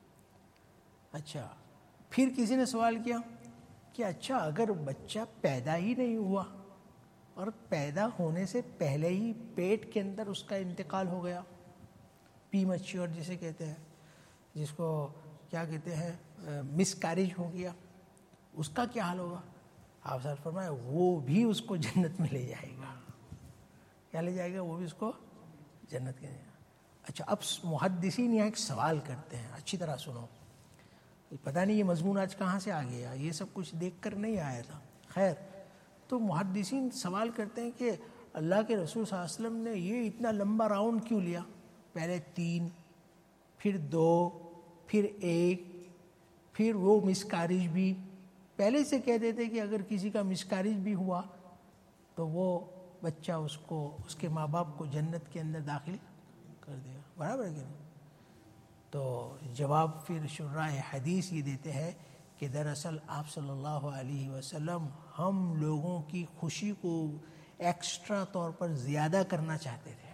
اچھا پھر کسی نے سوال کیا کہ اچھا اگر بچہ پیدا ہی نہیں ہوا اور پیدا ہونے سے پہلے ہی پیٹ کے اندر اس کا انتقال ہو گیا، پی میچور جسے کہتے ہیں، جس کو کیا کہتے ہیں مس کیریج ہو گیا، اس کا کیا حال ہوگا؟ آپ صاحب فرمایا وہ بھی اس کو جنت میں لے جائے گا. کیا لے جائے گا؟ وہ بھی اس کو جنت کے. اچھا اب محدثین یہاں ایک سوال کرتے ہیں، اچھی طرح سنو، پتہ نہیں یہ مضمون آج کہاں سے آ گیا، یہ سب کچھ دیکھ کر نہیں آیا تھا. خیر تو محدثین سوال کرتے ہیں کہ اللہ کے رسول صلی اللہ علیہ وسلم نے یہ اتنا لمبا راؤنڈ کیوں لیا، پہلے تین، پھر دو، پھر ایک، پھر وہ مسکیریج بھی. پہلے سے کہہ دیتے کہ اگر کسی کا مسکیریج بھی ہوا تو وہ بچہ اس کو اس کے ماں باپ کو جنت کے اندر داخل کر دے گا. برابر ہے کہ نہیں؟ تو جواب پھر شراح حدیث یہ دیتے ہیں کہ دراصل آپ صلی اللہ علیہ وسلم ہم لوگوں کی خوشی کو ایکسٹرا طور پر زیادہ کرنا چاہتے تھے.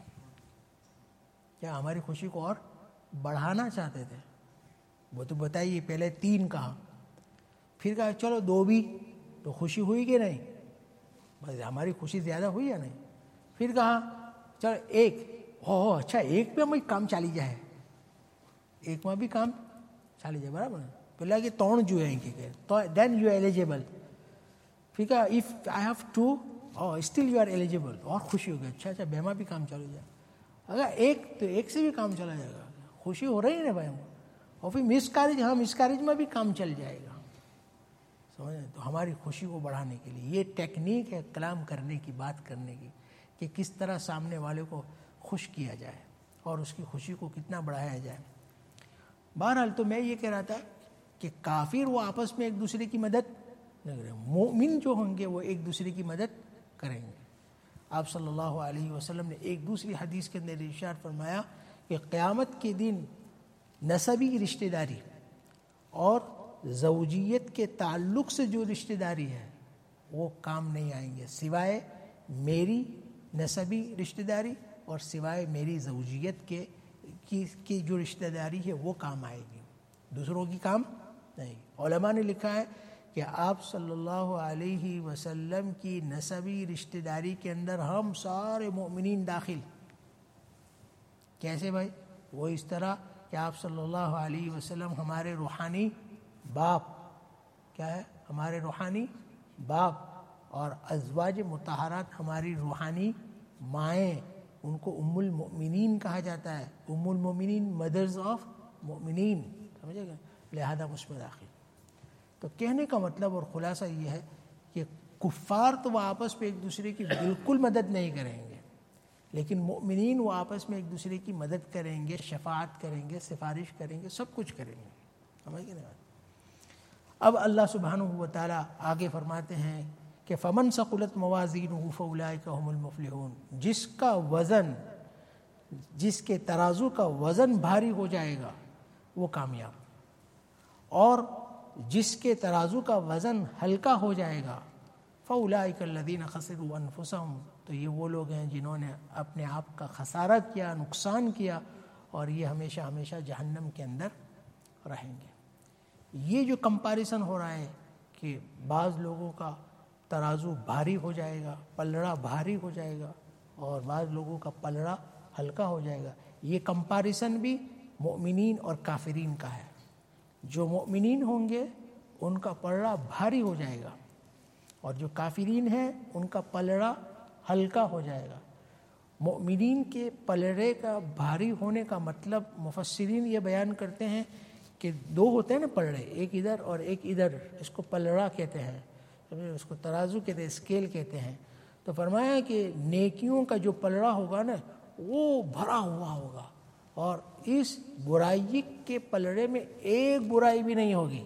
کیا ہماری خوشی کو اور بڑھانا چاہتے تھے؟ وہ تو بتائیے، پہلے تین کہا، پھر کہا چلو دو بھی، تو خوشی ہوئی کہ نہیں؟ بس ہماری خوشی زیادہ ہوئی یا نہیں؟ پھر کہا چلو ایک، او اچھا ایک پہ ہمیں کام چالی جائے، ایک میں بھی کام چالی جائے. برابر بولا کہ تون جو ہے کہ دین یو ایلیجیبل. پھر کہا if I have to oh still you are eligible, اور خوشی ہو گئی. اچھا اچھا بیما بھی کام چالو جائے. اگر ایک تو ایک سے بھی کام چلا جائے گا، خوشی ہو رہی ہے نا بھائی. اور پھر مس کیریج، ہاں مس کیریج میں بھی کام چل جائے گا. سمجھیں؟ تو ہماری خوشی کو بڑھانے کے لیے یہ ٹیکنیک ہے کلام کرنے کی، بات کرنے کی، کہ کس طرح سامنے والے کو خوش کیا جائے اور اس کی خوشی کو کتنا بڑھایا جائے. بہرحال تو میں یہ کہہ رہا تھا کہ کافر وہ آپس میں ایک دوسرے کی مدد نہیں کریں، مومن جو ہوں گے وہ ایک دوسرے کی مدد کریں گے. آپ صلی اللہ علیہ وسلم نے ایک دوسری حدیث کے اندر ارشاد فرمایا کہ قیامت کے دن نسبی رشتہ داری اور زوجیت کے تعلق سے جو رشتہ داری ہے وہ کام نہیں آئیں گے، سوائے میری نسبی رشتہ داری اور سوائے میری زوجیت کے کی کی جو رشتہ داری ہے وہ کام آئے گی، دوسروں کی کام نہیں. علماء نے لکھا ہے کہ کہ آپ صلی اللہ علیہ وسلم کی نسبی رشتہ داری کے اندر ہم سارے مومنین داخل. کیسے بھائی؟ وہ اس طرح کہ آپ صلی اللہ علیہ وسلم ہمارے روحانی باپ، کیا ہے؟ ہمارے روحانی باپ، اور ازواج مطہرات ہماری روحانی مائیں، ان کو ام المؤمنین کہا جاتا ہے. ام المؤمنین، مدرز آف مؤمنین، سمجھے گا؟ لہذا اس میں داخل. تو کہنے کا مطلب اور خلاصہ یہ ہے کہ کفار تو وہ آپس میں ایک دوسرے کی بالکل مدد نہیں کریں گے، لیکن مؤمنین وہ آپس میں ایک دوسرے کی مدد کریں گے، شفاعت کریں گے، سفارش کریں گے، سب کچھ کریں گے. سمجھ گئے نا؟ اب اللہ سبحانہ و تعالیٰ آگے فرماتے ہیں کہ فمن ثقلت موازینہ فاولئک هم المفلحون. جس کا وزن، جس کے ترازو کا وزن بھاری ہو جائے گا وہ کامیاب، اور جس کے ترازو کا وزن ہلکا ہو جائے گا فاولئک الذین خسروا انفسهم، تو یہ وہ لوگ ہیں جنہوں نے اپنے آپ کا خسارہ کیا، نقصان کیا، اور یہ ہمیشہ ہمیشہ جہنم کے اندر رہیں گے. یہ جو کمپیریزن ہو رہا ہے کہ بعض لوگوں کا ترازو بھاری ہو جائے گا، پلڑا بھاری ہو جائے گا، اور بعض لوگوں کا پلڑا ہلکا ہو جائے گا، یہ کمپیریزن بھی مؤمنین اور کافرین کا ہے. جو مؤمنین ہوں گے ان کا پلڑا بھاری ہو جائے گا، اور جو کافرین ہیں ان کا پلڑا ہلکا ہو جائے گا. مؤمنین کے پلڑے کا بھاری ہونے کا مطلب مفسرین یہ بیان کرتے ہیں کہ دو ہوتے ہیں نا پلڑے، ایک ادھر اور ایک ادھر، اس کو پلڑا کہتے ہیں، اس کو ترازو کہتے ہیں، اسکیل کہتے ہیں. تو فرمایا کہ نیکیوں کا جو پلڑا ہوگا نا وہ بھرا ہوا ہوگا، اور اس برائی کے پلڑے میں ایک برائی بھی نہیں ہوگی.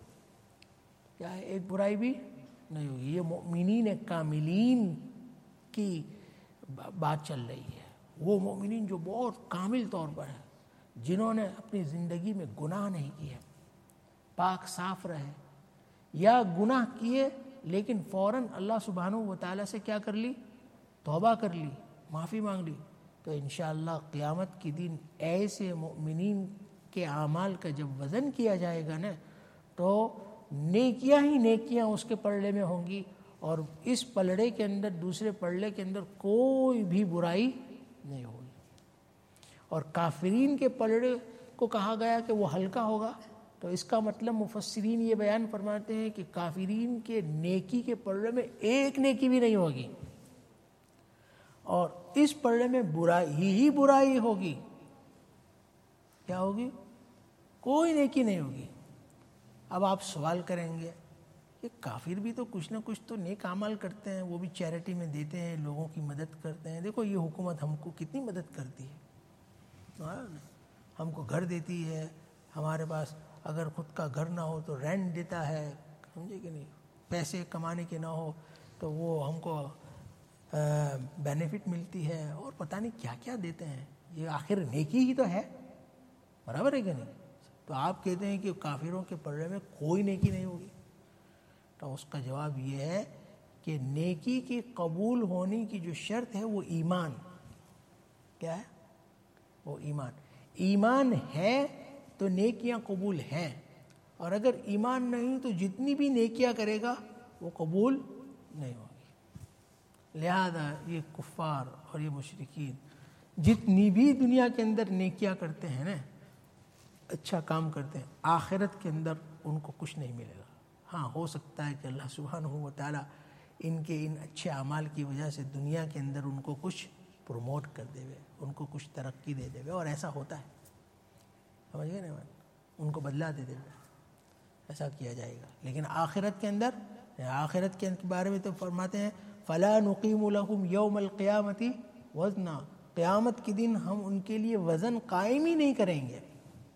کیا ہے؟ ایک برائی بھی نہیں ہوگی. یہ مؤمنین کاملین کی بات چل رہی ہے. وہ مؤمنین جو بہت کامل طور پر ہیں، جنہوں نے اپنی زندگی میں گناہ نہیں کیے، پاک صاف رہے، یا گناہ کیے لیکن فوراً اللہ سبحانہ و تعالیٰ سے کیا کر لی؟ توبہ کر لی، معافی مانگ لی. تو انشاءاللہ قیامت کے دن ایسے مؤمنین کے اعمال کا جب وزن کیا جائے گا نا، تو نیکیاں ہی نیکیاں اس کے پلڑے میں ہوں گی، اور اس پلڑے کے اندر، دوسرے پلڑے کے اندر کوئی بھی برائی نہیں ہوگی. اور کافرین کے پلڑے کو کہا گیا کہ وہ ہلکا ہوگا، تو اس کا مطلب مفسرین یہ بیان فرماتے ہیں کہ کافرین کے نیکی کے پلڑے میں ایک نیکی بھی نہیں ہوگی، اور اس پلڑے میں برائی ہی برائی ہوگی. کیا ہوگی؟ کوئی نیکی نہیں ہوگی. اب آپ سوال کریں گے کہ کافر بھی تو کچھ نہ کچھ تو نیک اعمال کرتے ہیں، وہ بھی چیریٹی میں دیتے ہیں، لوگوں کی مدد کرتے ہیں. دیکھو یہ حکومت ہم کو کتنی مدد کرتی ہے، ہم کو گھر دیتی ہے، ہمارے پاس اگر خود کا گھر نہ ہو تو رینٹ دیتا ہے، سمجھے کہ نہیں؟ پیسے کمانے کے نہ ہو تو وہ ہم کو بینیفٹ ملتی ہے، اور پتہ نہیں کیا کیا دیتے ہیں. یہ آخر نیکی ہی تو ہے، برابر ہے کہ نہیں؟ تو آپ کہتے ہیں کہ کافروں کے پلڑے میں کوئی نیکی نہیں ہوگی. تو اس کا جواب یہ ہے کہ نیکی کی قبول ہونے کی جو شرط ہے وہ ایمان. کیا ہے؟ وہ ایمان. ایمان ہے تو نیکیاں قبول ہیں، اور اگر ایمان نہیں تو جتنی بھی نیکیاں کرے گا وہ قبول نہیں ہوگی. لہذا یہ کفار اور یہ مشرکین جتنی بھی دنیا کے اندر نیکیاں کرتے ہیں نا، اچھا کام کرتے ہیں، آخرت کے اندر ان کو کچھ نہیں ملے گا. ہاں ہو سکتا ہے کہ اللہ سبحانہ و تعالیٰ ان کے ان اچھے اعمال کی وجہ سے دنیا کے اندر ان کو کچھ پروموٹ کر دے ہوئے، ان کو کچھ ترقی دے دے ہوئے، اور ایسا ہوتا ہے، سمجھ گئے نا؟ ان کو بدلا دے دے ہوئے ایسا کیا جائے گا. لیکن آخرت کے اندر، آخرت کے بارے میں تو فرماتے ہیں فَلَا نُقِيمُ لَهُمْ يَوْمَ الْقِيَامَةِ وَزْنًا، قیامت کے دن ہم ان کے لیے وزن قائم ہی نہیں کریں گے.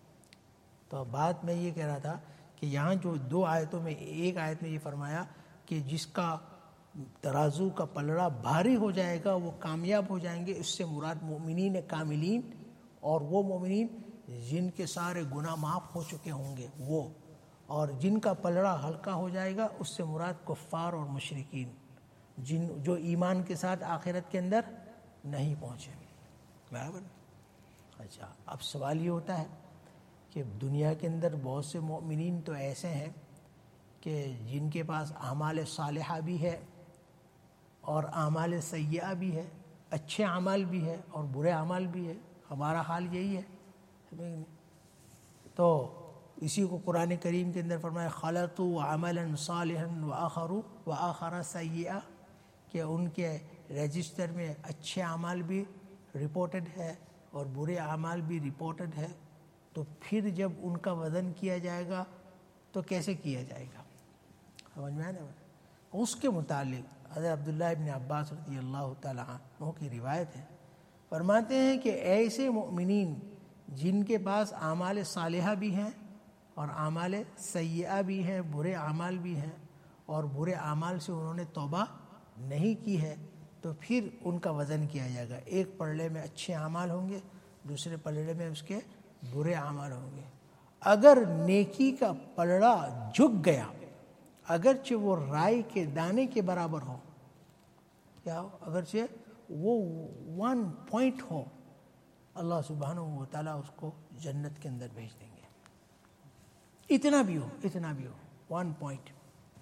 تو بات میں یہ کہہ رہا تھا کہ یہاں جو دو آیتوں میں، ایک آیت میں یہ فرمایا کہ جس کا ترازو کا پلڑا بھاری ہو جائے گا وہ کامیاب ہو جائیں گے، اس سے مراد مومنین کاملین، اور وہ مومنین جن کے سارے گناہ معاف ہو چکے ہوں گے وہ، اور جن کا پلڑا ہلکا ہو جائے گا اس سے مراد کفار اور مشرکین، جن جو ایمان کے ساتھ آخرت کے اندر نہیں پہنچے. برابر؟ اچھا، اب سوال یہ ہوتا ہے کہ دنیا کے اندر بہت سے مومنین تو ایسے ہیں کہ جن کے پاس اعمال صالحہ بھی ہے اور اعمال سیئہ بھی ہے، اچھے اعمال بھی ہے اور برے اعمال بھی ہے. ہمارا حال یہی ہے. تو اسی کو قرآن کریم کے اندر فرمایا خلطوا عملا صالحا وآخر وآخر سیئا، کہ ان کے رجسٹر میں اچھے اعمال بھی رپورٹڈ ہے اور برے اعمال بھی رپورٹڈ ہے. تو پھر جب ان کا وزن کیا جائے گا تو کیسے کیا جائے گا؟ سمجھ میں آیا نا؟ اس کے متعلق حضرت عبداللہ ابن عباس رضی اللہ تعالیٰ عنہ کی روایت ہے، فرماتے ہیں کہ ایسے مؤمنین جن کے پاس اعمال صالحہ بھی ہیں اور اعمال سیئہ بھی ہیں، برے اعمال بھی ہیں، اور برے اعمال سے انہوں نے توبہ نہیں کی ہے، تو پھر ان کا وزن کیا جائے گا. ایک پلڑے میں اچھے اعمال ہوں گے، دوسرے پلڑے میں اس کے برے اعمال ہوں گے. اگر نیکی کا پلڑا جھک گیا، اگرچہ وہ رائی کے دانے کے برابر ہو، کیا ہو؟ اگرچہ وہ ون پوائنٹ ہو، اللہ سبحانہ و تعالیٰ اس کو جنت کے اندر بھیج دیں گے. اتنا بھی ہو، اتنا بھی ہو، ون پوائنٹ.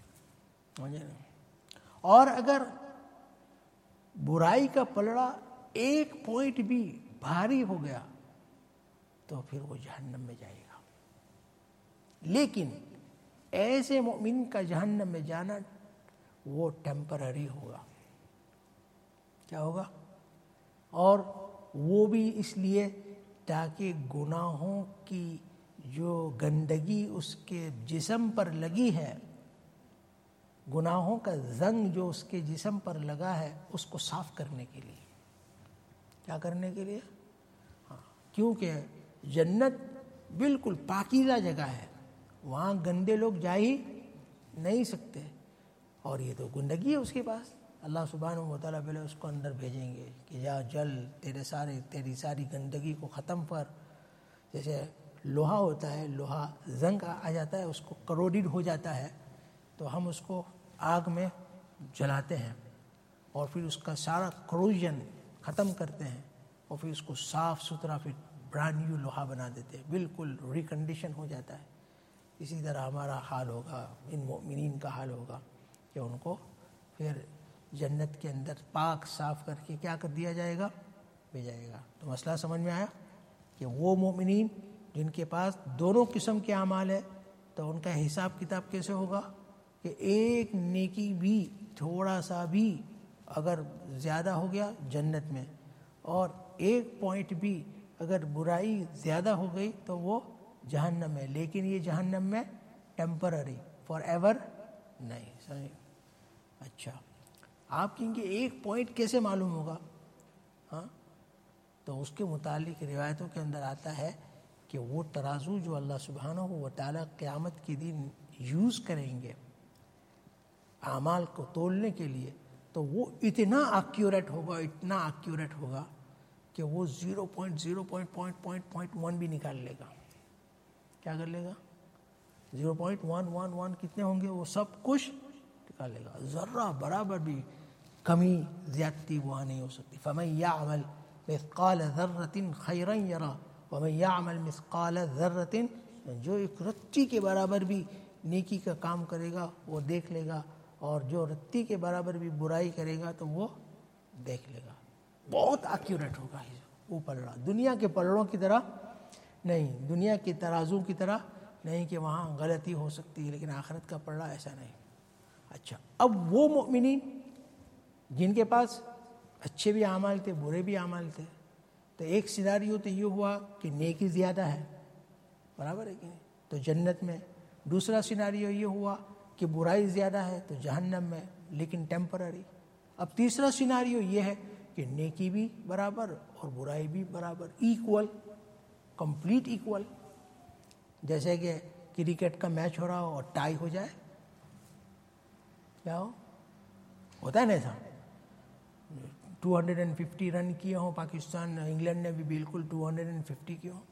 اور اگر برائی کا پلڑا ایک پوائنٹ بھی بھاری ہو گیا تو پھر وہ جہنم میں جائے گا. لیکن ایسے مومن کا جہنم میں جانا وہ ٹیمپرری ہوگا. کیا ہوگا؟ اور وہ بھی اس لیے تاکہ گناہوں کی جو گندگی اس کے جسم پر لگی ہے، گناہوں کا زنگ جو اس کے جسم پر لگا ہے، اس کو صاف کرنے کے لیے. کیا کرنے کے لیے؟ ہاں، کیونکہ جنت بالکل پاکیزہ جگہ ہے، وہاں گندے لوگ جا ہی نہیں سکتے، اور یہ تو گندگی ہے اس کے پاس. اللہ سبحانہ و تعالیٰ پہلے اس کو اندر بھیجیں گے کہ جا جل تیرے سارے تیری ساری گندگی کو ختم کر. جیسے لوہا ہوتا ہے، لوہا زنگ آ جاتا ہے، اس کو کروڈڈ ہو جاتا ہے، تو ہم اس کو آگ میں جلاتے ہیں اور پھر اس کا سارا کروژن ختم کرتے ہیں اور پھر اس کو صاف ستھرا پھر برانڈ نیو لوہا بنا دیتے ہیں، بالکل ریکنڈیشن ہو جاتا ہے. اسی طرح ہمارا حال ہوگا، ان مومنین کا حال ہوگا کہ ان کو پھر جنت کے اندر پاک صاف کر کے کیا کر دیا جائے گا؟ بھیجا جائے گا. تو مسئلہ سمجھ میں آیا کہ وہ مومنین جن کے پاس دونوں قسم کے اعمال ہے، تو ان کا حساب کتاب کیسے ہوگا کہ ایک نیکی بھی تھوڑا سا بھی اگر زیادہ ہو گیا جنت میں، اور ایک پوائنٹ بھی اگر برائی زیادہ ہو گئی تو وہ جہنم میں. لیکن یہ جہنم میں ٹیمپرری، فار ایور نہیں. سمجھ؟ اچھا، آپ کہیں گے ایک پوائنٹ کیسے معلوم ہوگا؟ ہاں، تو اس کے متعلق روایتوں کے اندر آتا ہے کہ وہ ترازو جو اللہ سبحانہ و تعالیٰ قیامت کے دن یوز کریں گے اعمال کو تولنے کے لیے، تو وہ اتنا ایکوریٹ ہوگا، اتنا ایکوریٹ ہوگا کہ وہ zero point zero point point point point one بھی نکال لے گا. کیا کر لے گا؟ Zero point one one one کتنے ہوں گے وہ سب کچھ نکال لے گا. ذرہ برابر بھی کمی زیادتی وہاں نہیں ہو سکتی. فَمَن يَعْمَلْ مِثْقَالَ ذَرَّةٍ خَيْرًا يَرَهُ وَمَن يَعْمَلْ مِثْقَالَ ذَرَّةٍ، جو ایک رتی کے برابر بھی نیکی کا کام کرے گا وہ دیکھ لے گا، اور جو رتی کے برابر بھی برائی کرے گا تو وہ دیکھ لے گا. بہت ایکوریٹ ہوگا وہ پلڑا، دنیا کے پلڑوں کی طرح نہیں، دنیا کے ترازو کی طرح نہیں کہ وہاں غلطی ہو سکتی ہے، لیکن آخرت کا پلڑا ایسا نہیں. اچھا، اب وہ مومنین جن کے پاس اچھے بھی اعمال تھے، برے بھی اعمال تھے، تو ایک سیناریو تو یہ ہوا کہ نیکی زیادہ ہے، برابر ہے کہ نہیں، تو جنت میں. دوسرا سیناریو یہ ہوا کہ برائی زیادہ ہے تو جہنم میں، لیکن ٹیمپرری. اب تیسرا سیناریو یہ ہے کہ نیکی بھی برابر اور برائی بھی برابر، ایکول، کمپلیٹ ایکول. جیسے کہ کرکٹ کا میچ ہو رہا ہو اور ٹائی ہو جائے، کیا ہو ہوتا ہے نا ایسا. Two hundred and fifty run کیے ہوں پاکستان، انگلینڈ نے بھی بالکل ٹو ہنڈریڈ اینڈ ففٹی کیے ہوں،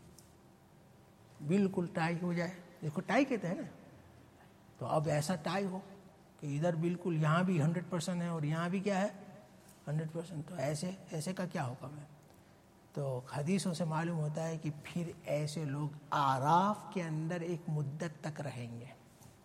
بالکل ٹائی ہو جائے، اس کو ٹائی کہتے ہیں نا. تو اب ایسا ٹائی ہو کہ ادھر بالکل یہاں بھی ہنڈریڈ پرسینٹ ہے اور یہاں بھی کیا ہے ہنڈریڈ پرسینٹ، تو ایسے ایسے کا کیا حکم ہے؟ تو حدیثوں سے معلوم ہوتا ہے کہ پھر ایسے لوگ اعراف کے اندر ایک مدت تک رہیں گے.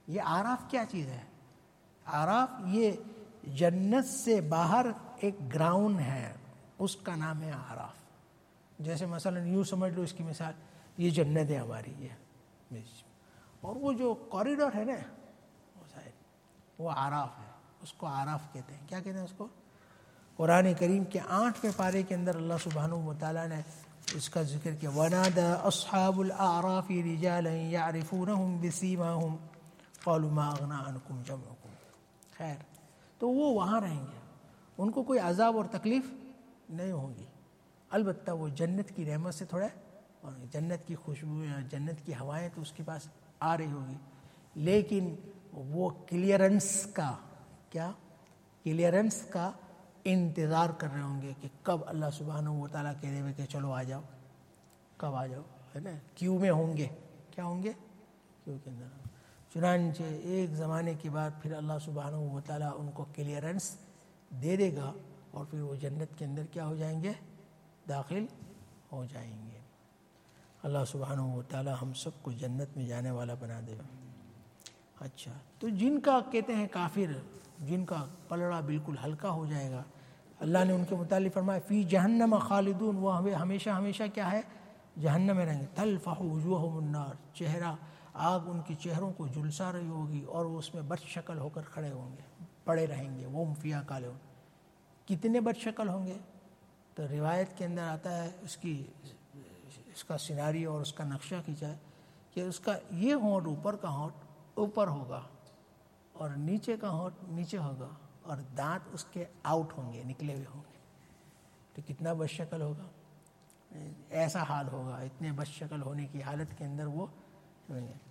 یہ آراف کیا چیز ہے؟ آراف یہ جنت سے باہر ایک گراؤنڈ ہے، اس کا نام ہے آراف. جیسے مثلا یوں سمجھ لو اس کی مثال، یہ جنت ہے ہماری، یہ اور وہ جو کوریڈور ہے نا وہ سائڈ وہ آراف ہے، اس کو آراف کہتے ہیں. کیا کہتے ہیں اس کو؟ قرآن کریم کے آٹھویں پارے کے اندر اللہ سبحانہ و تعالیٰ نے اس کا ذکر کیا. وَنَادَى أَصْحَابُ الْأَعْرَافِ رِجَالًا يَعْرِفُونَهُمْ بِسِيمَاهُمْ قَالُوا مَا أَغْنَىٰ عَنْكُمْ جَمْعُكُمْ. خیر، تو وہ وہاں رہیں گے، ان کو کوئی عذاب اور تکلیف نہیں ہوگی. البتہ وہ جنت کی رحمت سے تھوڑا جنت کی خوشبو یا جنت کی ہوائیں تو اس کے پاس آ رہی ہوگی، لیکن وہ کلیئرنس کا کیا کلیئرنس کا انتظار کر رہے ہوں گے کہ کب اللہ سبحانہ و تعالیٰ کہہ دے کہ چلو آ جاؤ، کب آ جاؤ، ہے نا. کیو میں ہوں گے، کیا ہوں گے؟ کیو کے اندر. چنانچہ ایک زمانے کے بعد پھر اللہ سبحانہ و تعالیٰ ان کو کلیئرنس دے دے گا اور پھر وہ جنت کے اندر کیا ہو جائیں گے؟ داخل ہو جائیں گے. اللہ سبحانہ و تعالیٰ ہم سب کو جنت میں جانے والا بنا دے. اچھا، تو جن کا کہتے ہیں کافر، جن کا پلڑا بالکل ہلکا ہو جائے گا، اللہ نے ان کے متعلق فرمایا فی جہنم خالدون، وہ ہمیشہ ہمیشہ کیا ہے؟ جہنم میں رہیں گے. تلفح وجوہہم النار، چہرہ آگ ان کے چہروں کو جھلسا رہی ہوگی اور وہ اس میں بد شکل ہو کر کھڑے ہوں گے، پڑے رہیں گے. وہ فیہا کالون، کتنے بد شکل ہوں گے؟ تو روایت کے اندر آتا ہے اس کی اس کا سیناری اور اس کا نقشہ کھینچا ہے کہ اس کا یہ ہونٹ اوپر کا ہونٹ اوپر ہوگا اور نیچے کا ہونٹ نیچے ہوگا اور دانت اس کے آؤٹ ہوں گے، نکلے ہوئے ہوں گے. تو کتنا بد شکل ہوگا؟ ایسا حال ہوگا، اتنے بد شکل ہونے کی حالت کے اندر وہ ہوں گے.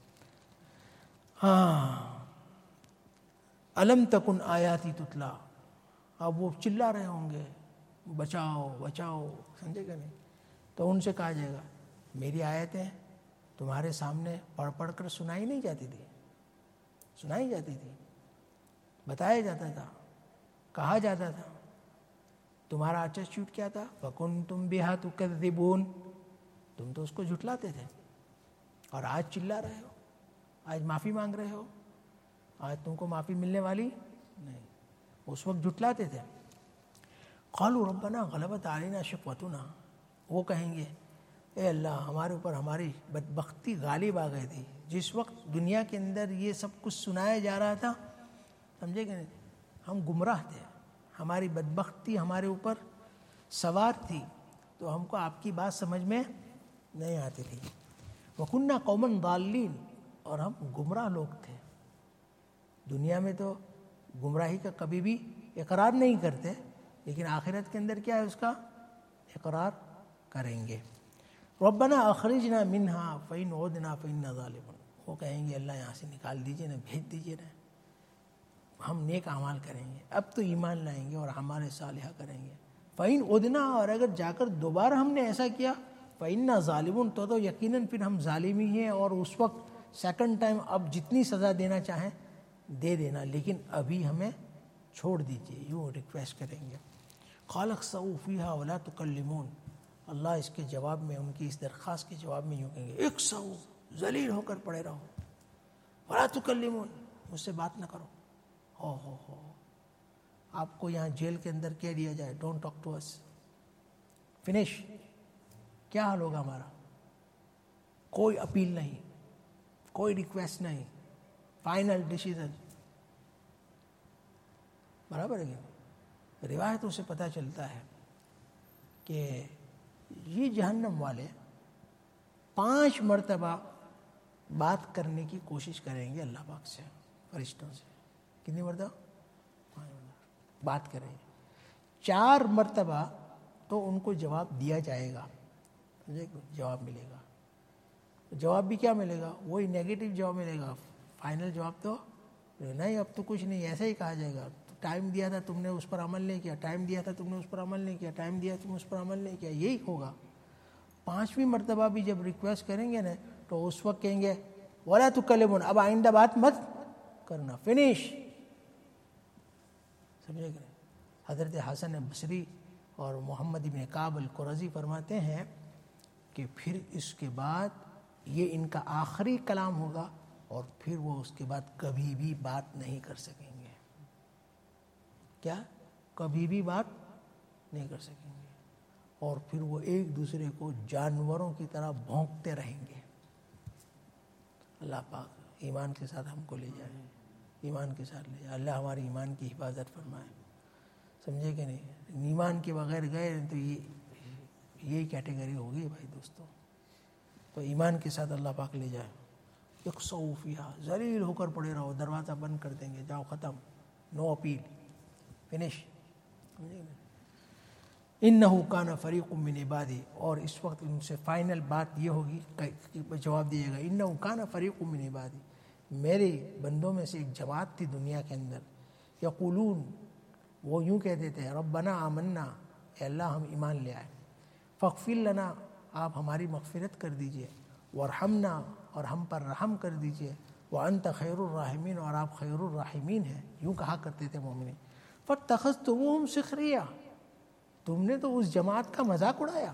ہاں، الم تکن آیاتی تتلا، اب وہ چلا رہے ہوں گے بچاؤ بچاؤ، سمجھے کہ نہیں؟ تو ان سے کہا جائے گا میری آیتیں تمہارے سامنے پڑھ پڑھ کر سنائی نہیں جاتی تھی، سنائی جاتی تھی، بتایا جاتا تھا، کہا جاتا تھا. تمہارا ایٹیٹیوڈ کیا تھا؟ فَكُنْتُمْ بِهَا تُكَذِّبُونَ، تم تو اس کو جھٹلاتے تھے. اور آج چلا رہے ہو، آج معافی مانگ رہے ہو، آج تم کو معافی ملنے والی نہیں. اس وقت جھٹلاتے تھے. قالوا ربنا غلبت علينا شقوتنا، وہ کہیں گے اے اللہ ہمارے اوپر ہماری بدبختی غالب آ گئی تھی. جس وقت دنیا کے اندر یہ سب کچھ سنایا جا رہا تھا، سمجھے کہ نہیں، ہم گمراہ تھے، ہماری بدبختی ہمارے اوپر سوار تھی، تو ہم کو آپ کی بات سمجھ میں نہیں آتی تھی. وَكُنَّا قَوْمًا ضَالِّينَ، اور ہم گمراہ لوگ تھے. دنیا میں تو گمراہی کا کبھی بھی اقرار نہیں کرتے، لیکن آخرت کے اندر کیا ہے؟ اس کا اقرار کریں گے. ربنا اخرجنا منہا فإن عدنا فإنا ظالمون، وہ کہیں گے اللہ یہاں سے نکال دیجیے نا، بھیج دیجیے نا، ہم نیک اعمال کریں گے، اب تو ایمان لائیں گے اور ہمارے صالحہ کریں گے. فإن عدنا، اور اگر جا کر دوبارہ ہم نے ایسا کیا، فإنا ظالمون، تو تو یقیناً پھر ہم ظالم ہی ہیں، اور اس وقت سیکنڈ ٹائم اب جتنی سزا دینا چاہیں دے دینا، لیکن ابھی ہمیں چھوڑ دیجیے، یوں ریکویسٹ کریں گے. قال اخسؤوا فيها ولا تكلمون، اللہ اس کے جواب میں، ان کی اس درخواست کے جواب میں یوں کہیں گے اخسؤوا، ذلیل ہو کر پڑے رہو، ولا تكلمون، مجھ سے بات نہ کرو. ہو ہو ہو آپ کو یہاں جیل کے اندر کہہ دیا جائے don't talk to us, finish, کیا حال ہوگا ہمارا؟ کوئی اپیل نہیں، کوئی ریکویسٹ نہیں، فائنل ڈیسیژن. برابر ہے کیا؟ روایتوں سے پتہ چلتا ہے کہ یہ جہنم والے پانچ مرتبہ بات کرنے کی کوشش کریں گے اللہ پاک سے، فرشتوں سے. کتنی مرتبہ؟ پانچ مرتبہ بات کریں گے. چار مرتبہ تو ان کو جواب دیا جائے گا، جواب ملے گا. جواب بھی کیا ملے گا؟ وہی نیگیٹو جواب ملے گا. فائنل جواب تو نہیں، اب تو کچھ نہیں، ایسا ہی کہا جائے گا ٹائم دیا تھا تم نے اس پر عمل نہیں کیا، ٹائم دیا تھا تم نے اس پر عمل نہیں کیا، ٹائم دیا تم اس پر عمل نہیں کیا، یہی ہوگا. پانچویں مرتبہ بھی جب ریکویسٹ کریں گے نا تو اس وقت کہیں گے ولا تکلمون، اب آئندہ بات مت کرنا، فنش. سمجھے کہ حضرت حسن بصری اور محمد بن کعب القرظی فرماتے ہیں کہ پھر اس کے بعد یہ ان کا آخری کلام ہوگا اور پھر وہ اس کے بعد کبھی بھی بات نہیں کر سکیں گے. کیا؟ کبھی بھی بات نہیں کر سکیں گے. اور پھر وہ ایک دوسرے کو جانوروں کی طرح بھونکتے رہیں گے. اللہ پاک ایمان کے ساتھ ہم کو لے جائے, ایمان کے ساتھ لے جائے. اللہ ہماری ایمان کی حفاظت فرمائے. سمجھے کہ نہیں؟ ایمان کے بغیر گئے تو یہ یہی کیٹیگری ہوگی بھائی دوستوں. تو ایمان کے ساتھ اللہ پاک لے جائے. ایک صوفیہ ذلیل ہو کر پڑے رہو, دروازہ بند کر دیں گے, جاؤ ختم, نو اپیل, فنش. انہو کان فریق من عبادی, اور اس وقت ان سے فائنل بات یہ ہوگی, جواب دیے گا, انہو کان فریق من عبادی, میرے بندوں میں سے ایک جماعت تھی دنیا کے اندر, یقولون, وہ یوں کہتے تھے, ربنا آمنا, اے اللہ ہم ایمان لے آئے, فاغفر لنا, آپ ہماری مغفرت کر دیجئے, وارحمنا, اور ہم پر رحم کر دیجئے, وانت خیر الراحمین, اور آپ خیر الراحمین ہیں, یوں کہا کرتے تھے مومنین. فاتخذتموہم سخریا, تم نے تو اس جماعت کا مذاق اڑایا,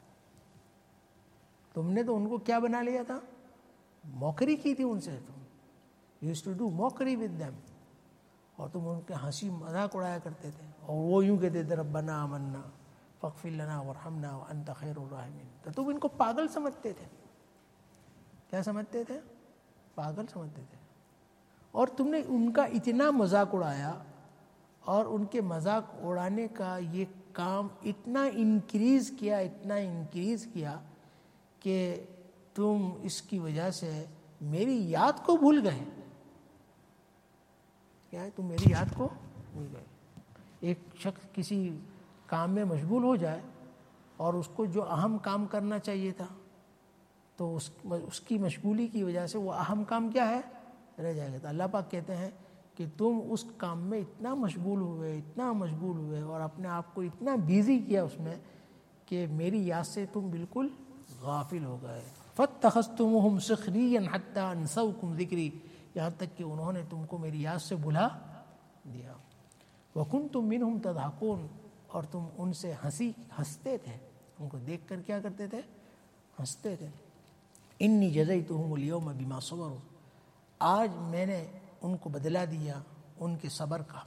تم نے تو ان کو کیا بنا لیا تھا, موکری کی تھی ان سے, تم used to do mockery with them, اور تم ان کے ہنسی مذاق اڑایا کرتے تھے. اور وہ یوں کہتے تھے, ربنا آمنا فاغفر لنا وارحمنا وانت خیر الراحمین. تو تم ان کو پاگل سمجھتے تھے. کیا سمجھتے تھے؟ پاگل سمجھتے تھے. اور تم نے ان کا اتنا مذاق اڑایا, اور ان کے مذاق اڑانے کا یہ کام اتنا انکریز کیا, اتنا انکریز کیا کہ تم اس کی وجہ سے میری یاد کو بھول گئے. کیا ہے؟ تم میری یاد کو بھول گئے. ایک شخص کسی کام میں مشغول ہو جائے اور اس کو جو اہم کام کرنا چاہیے تھا, تو اس اس کی مشغولی کی وجہ سے وہ اہم کام کیا ہے, رہ جائے گا. تو اللہ پاک کہتے ہیں کہ تم اس کام میں اتنا مشغول ہوئے, اتنا مشغول ہوئے, اور اپنے آپ کو اتنا بیزی کیا اس میں کہ میری یاد سے تم بالکل غافل ہو گئے. فاتخذتموہم سخریا حتی انسوکم ذکری, یہاں تک کہ انہوں نے تم کو میری یاد سے بھلا دیا. وکنتم منہم تضحکون, اور تم ان سے ہنسی ہنستے تھے, ان کو دیکھ کر کیا کرتے تھے, ہنستے تھے. انی جزیتہم اليوم بما صبروا, آج میں نے ان کو بدلہ دیا ان کے صبر کا.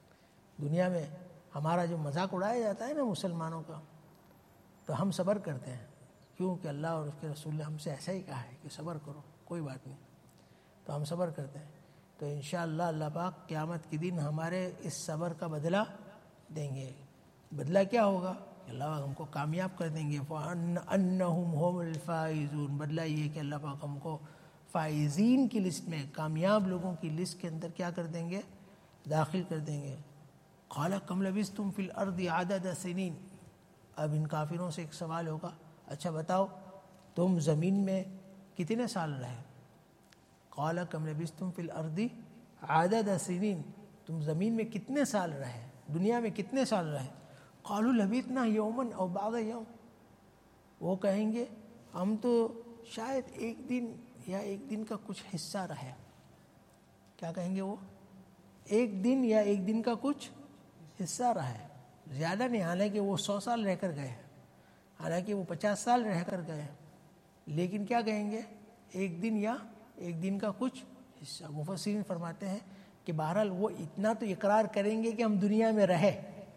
دنیا میں ہمارا جو مذاق اڑایا جاتا ہے نا مسلمانوں کا, تو ہم صبر کرتے ہیں, کیونکہ اللہ اور اس کے رسول نے ہم سے ایسا ہی کہا ہے کہ صبر کرو, کوئی بات نہیں, تو ہم صبر کرتے ہیں. تو انشاءاللہ اللہ پاک قیامت کے دن ہمارے اس صبر کا بدلہ دیں گے. بدلہ کیا ہوگا؟ اللہ پاک ہم کو کامیاب کر دیں گے. فَأَنَّهُمْ هُمُ الْفَائِزُونَ, بدلہ یہ کہ اللہ پاک ہم کو فائزین کی لسٹ میں, کامیاب لوگوں کی لسٹ کے اندر کیا کر دیں گے, داخل کر دیں گے. قَالَ كَمْ لَبِثْتُمْ فِي الْأَرْضِ عَدَدَ سِنِينَ, اب ان کافروں سے ایک سوال ہوگا, اچھا بتاؤ تم زمین میں کتنے سال رہے. قَالَ كَمْ لَبِثْتُمْ فِي الْأَرْضِ عَدَدَ سِنِينَ, تم زمین میں کتنے سال رہے, دنیا میں کتنے سال رہے. قَالُوا لَبِثْنَا يَوْمًا أَوْ بَعْضَ يَوْمٍ, وہ کہیں گے ہم تو شاید ایک دن یا ایک دن کا کچھ حصہ رہے. کیا کہیں گے وہ؟ ایک دن یا ایک دن کا کچھ حصہ رہے, زیادہ نہیں. حالانکہ وہ سو سال رہ کر گئے, حالانکہ وہ پچاس سال رہ کر گئے, لیکن کیا کہیں گے, ایک دن یا ایک دن کا کچھ حصہ. مفسرین فرماتے ہیں کہ بہرحال وہ اتنا تو اقرار کریں گے کہ ہم دنیا میں رہے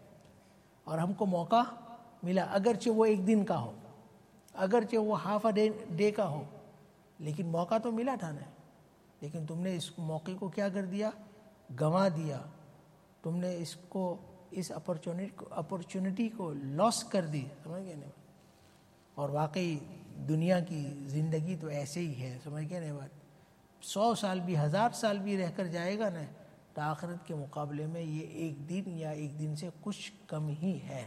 اور ہم کو موقع ملا, اگرچہ وہ ایک دن کا ہو, اگرچہ وہ ہاف اے ڈے کا ہو, لیکن موقع تو ملا تھا نا. لیکن تم نے اس موقع کو کیا کر دیا, گنوا دیا. تم نے اس کو, اس اپرچونٹی اپرچونٹی کو لاس کر دی, سمجھ گئے نا. اور واقعی دنیا کی زندگی تو ایسے ہی ہے, سمجھ گئے نا بات. سو سال بھی, ہزار سال بھی رہ کر جائے گا نا, تو آخرت کے مقابلے میں یہ ایک دن یا ایک دن سے کچھ کم ہی ہے.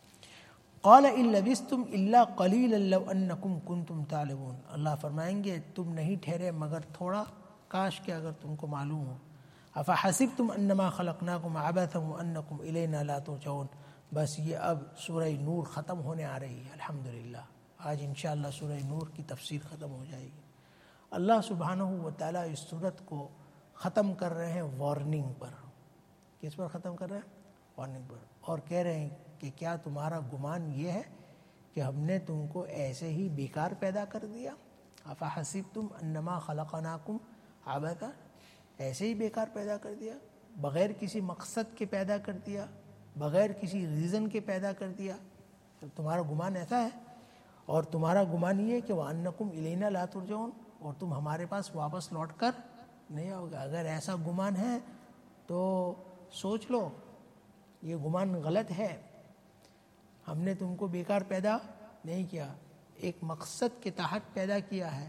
قَالَ إِن لَبِثْتُمْ إِلَّا قَلِيلًا لَوْ أَنَّكُمْ كُنْتُمْ تَعْلَمُونَ, اللہ فرمائیں گے تم نہیں ٹھہرے مگر تھوڑا, کاش کہ اگر تم کو معلوم ہو. أَفَحَسِبْتُمْ أَنَّمَا خَلَقْنَاكُمْ عَبَثًا وَأَنَّكُمْ إِلَيْنَا لَا تُرْجَعُونَ. بس یہ اب سورہ نور ختم ہونے آ رہی ہے الحمدللہ. آج انشاءاللہ سورہ نور کی تفسیر ختم ہو جائے گی. اللہ سبحانہ و تعالیٰ اس سورت کو ختم کر رہے ہیں وارننگ پر. کس پر ختم کر رہے ہیں؟ وارننگ پر. اور کہہ رہے ہیں کہ کیا تمہارا گمان یہ ہے کہ ہم نے تم کو ایسے ہی بیکار پیدا کر دیا. افحسبتم انما خلقناکم عبثا، ایسے ہی بیکار پیدا کر دیا، بغیر کسی مقصد کے پیدا کر دیا، بغیر کسی ریزن کے پیدا کر دیا. تمہارا گمان ایسا ہے، اور تمہارا گمان یہ ہے کہ وَأَنَّكُمْ إِلَيْنَا لَا تُرْجَعُونَ، اور تم ہمارے پاس واپس لوٹ کر نہیں آؤ گے. اگر ایسا گمان ہے تو سوچ لو یہ گمان غلط ہے. ہم نے تم کو بیکار پیدا نہیں کیا، ایک مقصد کے تحت پیدا کیا ہے،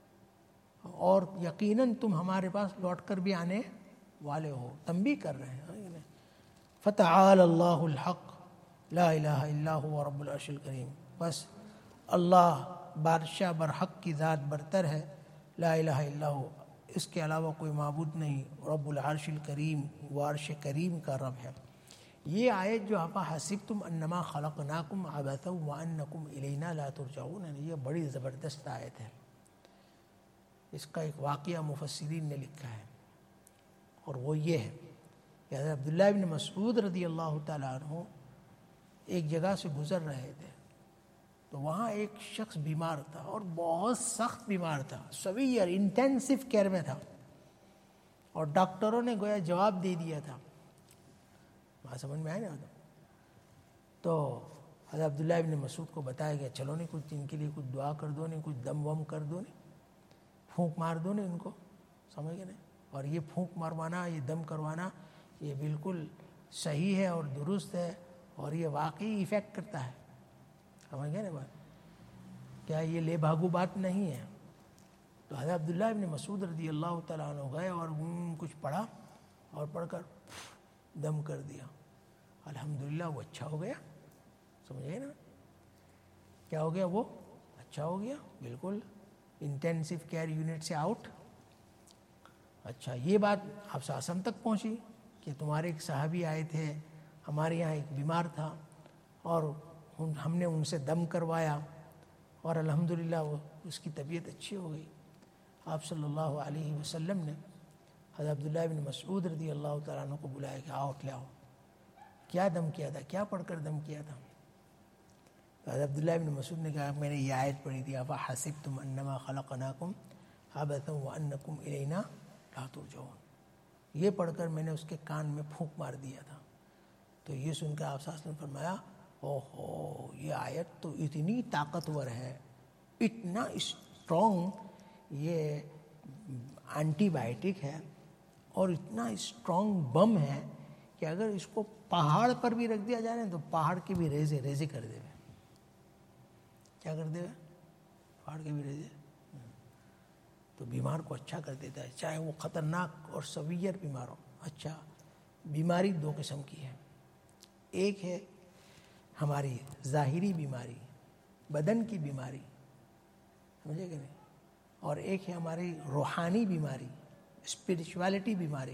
اور یقیناً تم ہمارے پاس لوٹ کر بھی آنے والے ہو. تنبیہ کر رہے ہیں. فَتَعَالَى اللَّهُ الْحَقُّ لَا إِلَٰهَ إِلَّا هُوَ رَبُّ الْعَرْشِ الْكَرِيمِ. بس اللہ بادشاہ برحق کی ذات برتر ہے، لا الہ الا ہو، اس کے علاوہ کوئی معبود نہیں. رب العرش الکریم، وہ عرش کریم کا رب ہے. یہ آیت جو افحسبتم انما خلقناکم عبثا وانکم الینا لا ترجعون، یہ بڑی زبردست آیت ہے. اس کا ایک واقعہ مفسرین نے لکھا ہے، اور وہ یہ ہے کہ حضرت عبداللہ ابن مسعود رضی اللہ تعالیٰ عنہ ایک جگہ سے گزر رہے تھے، تو وہاں ایک شخص بیمار تھا، اور بہت سخت بیمار تھا، سویئر انٹینسو کیئر میں تھا، اور ڈاکٹروں نے گویا جواب دے دیا تھا. بات سمجھ میں آئے نا؟ تو حضرت عبداللہ ابن مسعود کو بتایا گیا چلو نہیں کچھ ان کے لیے کچھ دعا کر دو، نہیں کچھ دم وم کر دو، نہیں پھونک مار دو نہیں ان کو، سمجھ گئے نہیں؟ اور یہ پھونک مروانا، یہ دم کروانا، یہ بالکل صحیح ہے اور درست ہے، اور یہ واقعی ایفیکٹ کرتا ہے. سمجھ گئے نا بات؟ کیا یہ لے بھاگو بات نہیں ہے؟ تو حضرت عبداللہ ابن مسعود رضی اللہ تعالیٰ عنہ گئے اور کچھ پڑھا، اور پڑھ کر دم کر دیا. الحمدللہ وہ اچھا ہو گیا. سمجھ گئے نا کیا ہو گیا؟ وہ اچھا ہو گیا، بالکل انٹینسو کیئر یونٹ سے آؤٹ. اچھا، یہ بات آپ ساسم تک پہنچی کہ تمہارے ایک صحابی آئے تھے، ہمارے یہاں ایک بیمار تھا، اور ہم نے ان سے دم کروایا، اور الحمدللہ وہ اس کی طبیعت اچھی ہو گئی. آپ صلی اللہ علیہ وسلم نے حضرت عبداللہ بن مسعود رضی اللہ تعالیٰ عنہ کو بلایا کہ آؤ کھلاؤ. کیا دم کیا تھا؟ کیا پڑھ کر دم کیا تھا؟ تو حضرت عبداللہ بن مسعود نے کہا میں نے یہ آیت پڑھی تھی، افحسبتم انما خلقناکم عبثا وانکم الینا لا ترجعون. یہ پڑھ کر میں نے اس کے کان میں پھونک مار دیا تھا. تو یہ سن کر آپ صلی اللہ علیہ وسلم نے فرمایا اوہو، یہ آیت تو اتنی طاقتور ہے، اتنا اسٹرانگ یہ اینٹی بائیوٹک ہے، اور اتنا اسٹرانگ بم ہے کہ اگر اس کو پہاڑ پر بھی رکھ دیا جائے تو پہاڑ کے بھی ریزے ریزے کر دے. کیا کر دے؟ پہاڑ کے بھی ریزے. تو بیمار کو اچھا کر دیتا ہے، چاہے وہ خطرناک اور سویئر بیمار ہو. اچھا، بیماری دو قسم کی ہے. ایک ہے ہماری ظاہری بیماری، بدن کی بیماری، سمجھے کہ نہیں؟ اور ایک ہے ہماری روحانی بیماری، اسپرچویلٹی بیماری.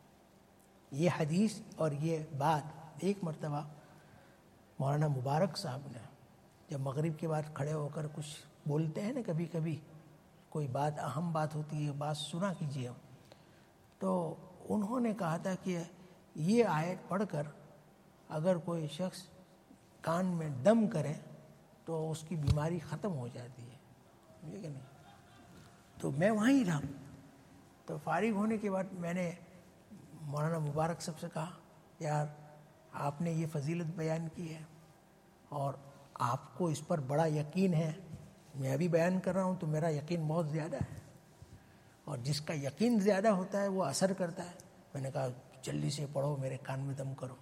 یہ حدیث اور یہ بات ایک مرتبہ مولانا مبارک صاحب نے جب مغرب کے بعد کھڑے ہو کر کچھ بولتے ہیں نا، کبھی کبھی کوئی بات اہم بات ہوتی ہے، بات سنا کیجیے، تو انہوں نے کہا تھا کہ یہ آیت پڑھ کر اگر کوئی شخص کان میں دم کرے تو اس کی بیماری ختم ہو جاتی ہے. سمجھے کہ نہیں؟ تو میں وہیں رہا. تو فارغ ہونے کے بعد میں نے مولانا مبارک صاحب سے کہا یار آپ نے یہ فضیلت بیان کی ہے، اور آپ کو اس پر بڑا یقین ہے، میں ابھی بیان کر رہا ہوں تو میرا یقین بہت زیادہ ہے، اور جس کا یقین زیادہ ہوتا ہے وہ اثر کرتا ہے. میں نے کہا جلدی سے پڑھو، میرے کان میں دم کرو.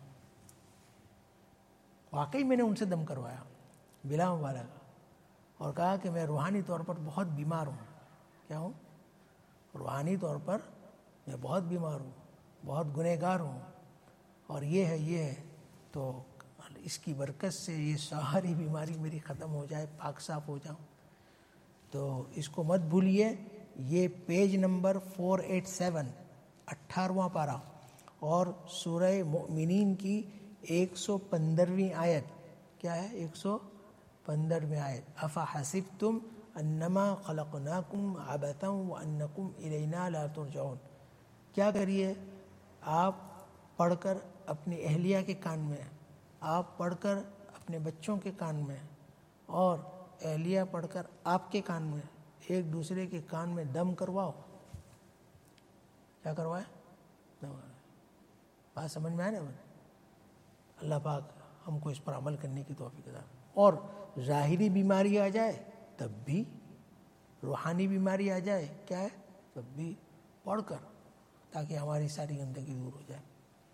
واقعی میں نے ان سے دم کروایا بلا مبالغہ، اور کہا کہ میں روحانی طور پر بہت بیمار ہوں. کیا ہوں؟ روحانی طور پر میں بہت بیمار ہوں، بہت گنہگار ہوں، اور یہ ہے یہ ہے تو اس کی برکت سے یہ ساری بیماری میری ختم ہو جائے، پاک صاف ہو جاؤں. تو اس کو مت بھولیے، یہ page number four eight seven, اٹھارہواں پارہ، اور سورہ مؤمنین کی ایک سو پندرہویں آیت. کیا ہے؟ ایک سو پندرہویں آیت. افحسبتم انما خلقناکم عبثا وانکم الینا لا ترجعون. کیا کریے؟ آپ پڑھ کر اپنی اہلیہ کے کان میں، آپ پڑھ کر اپنے بچوں کے کان میں، اور اہلیہ پڑھ کر آپ کے کان میں، ایک دوسرے کے کان میں دم کرواؤ. کیا کروائے؟ بات سمجھ میں آئے نا؟ اللہ پاک ہم کو اس پر عمل کرنے کی توفیق عطا۔ اور ظاہری بیماری آ جائے تب بھی، روحانی بیماری آ جائے کیا ہے تب بھی پڑھ کر، تاکہ ہماری ساری گندگی دور ہو جائے۔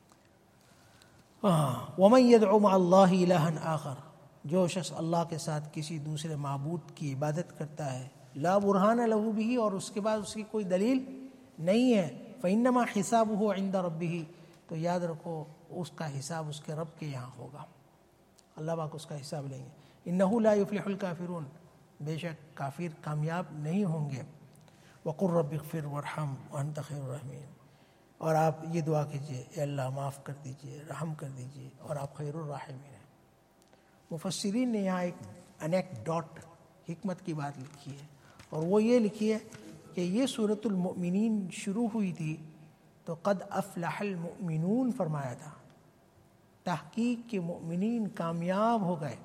وَمَن يَدْعُ مَعَ اللَّهِ إِلَٰهًا آخر، جو شخص اللہ کے ساتھ کسی دوسرے معبود کی عبادت کرتا ہے، لا برہان لہ بہ، اور اس کے بعد اس کی کوئی دلیل نہیں ہے، فإنما حسابہ عند ربہ، تو یاد رکھو اس کا حساب اس کے رب کے یہاں ہوگا، اللہ پاک اس کا حساب لیں گے۔ انہ لا یفلح الکافرون، بے شک کافر کامیاب نہیں ہوں گے۔ وقل رب اغفر وارحم وانت خیر الراحمین، اور آپ یہ دعا کیجئے، اے اللہ معاف کر دیجئے، رحم کر دیجئے، اور آپ خیر الراحمین ہیں۔ مفسرین نے یہاں ایک انیکڈوٹ، حکمت کی بات لکھی ہے، اور وہ یہ لکھی ہے کہ یہ سورۃ المؤمنین شروع ہوئی تھی تو قد افلح المؤمنون فرمایا تھا، تحقیق کے مؤمنین کامیاب ہو گئے،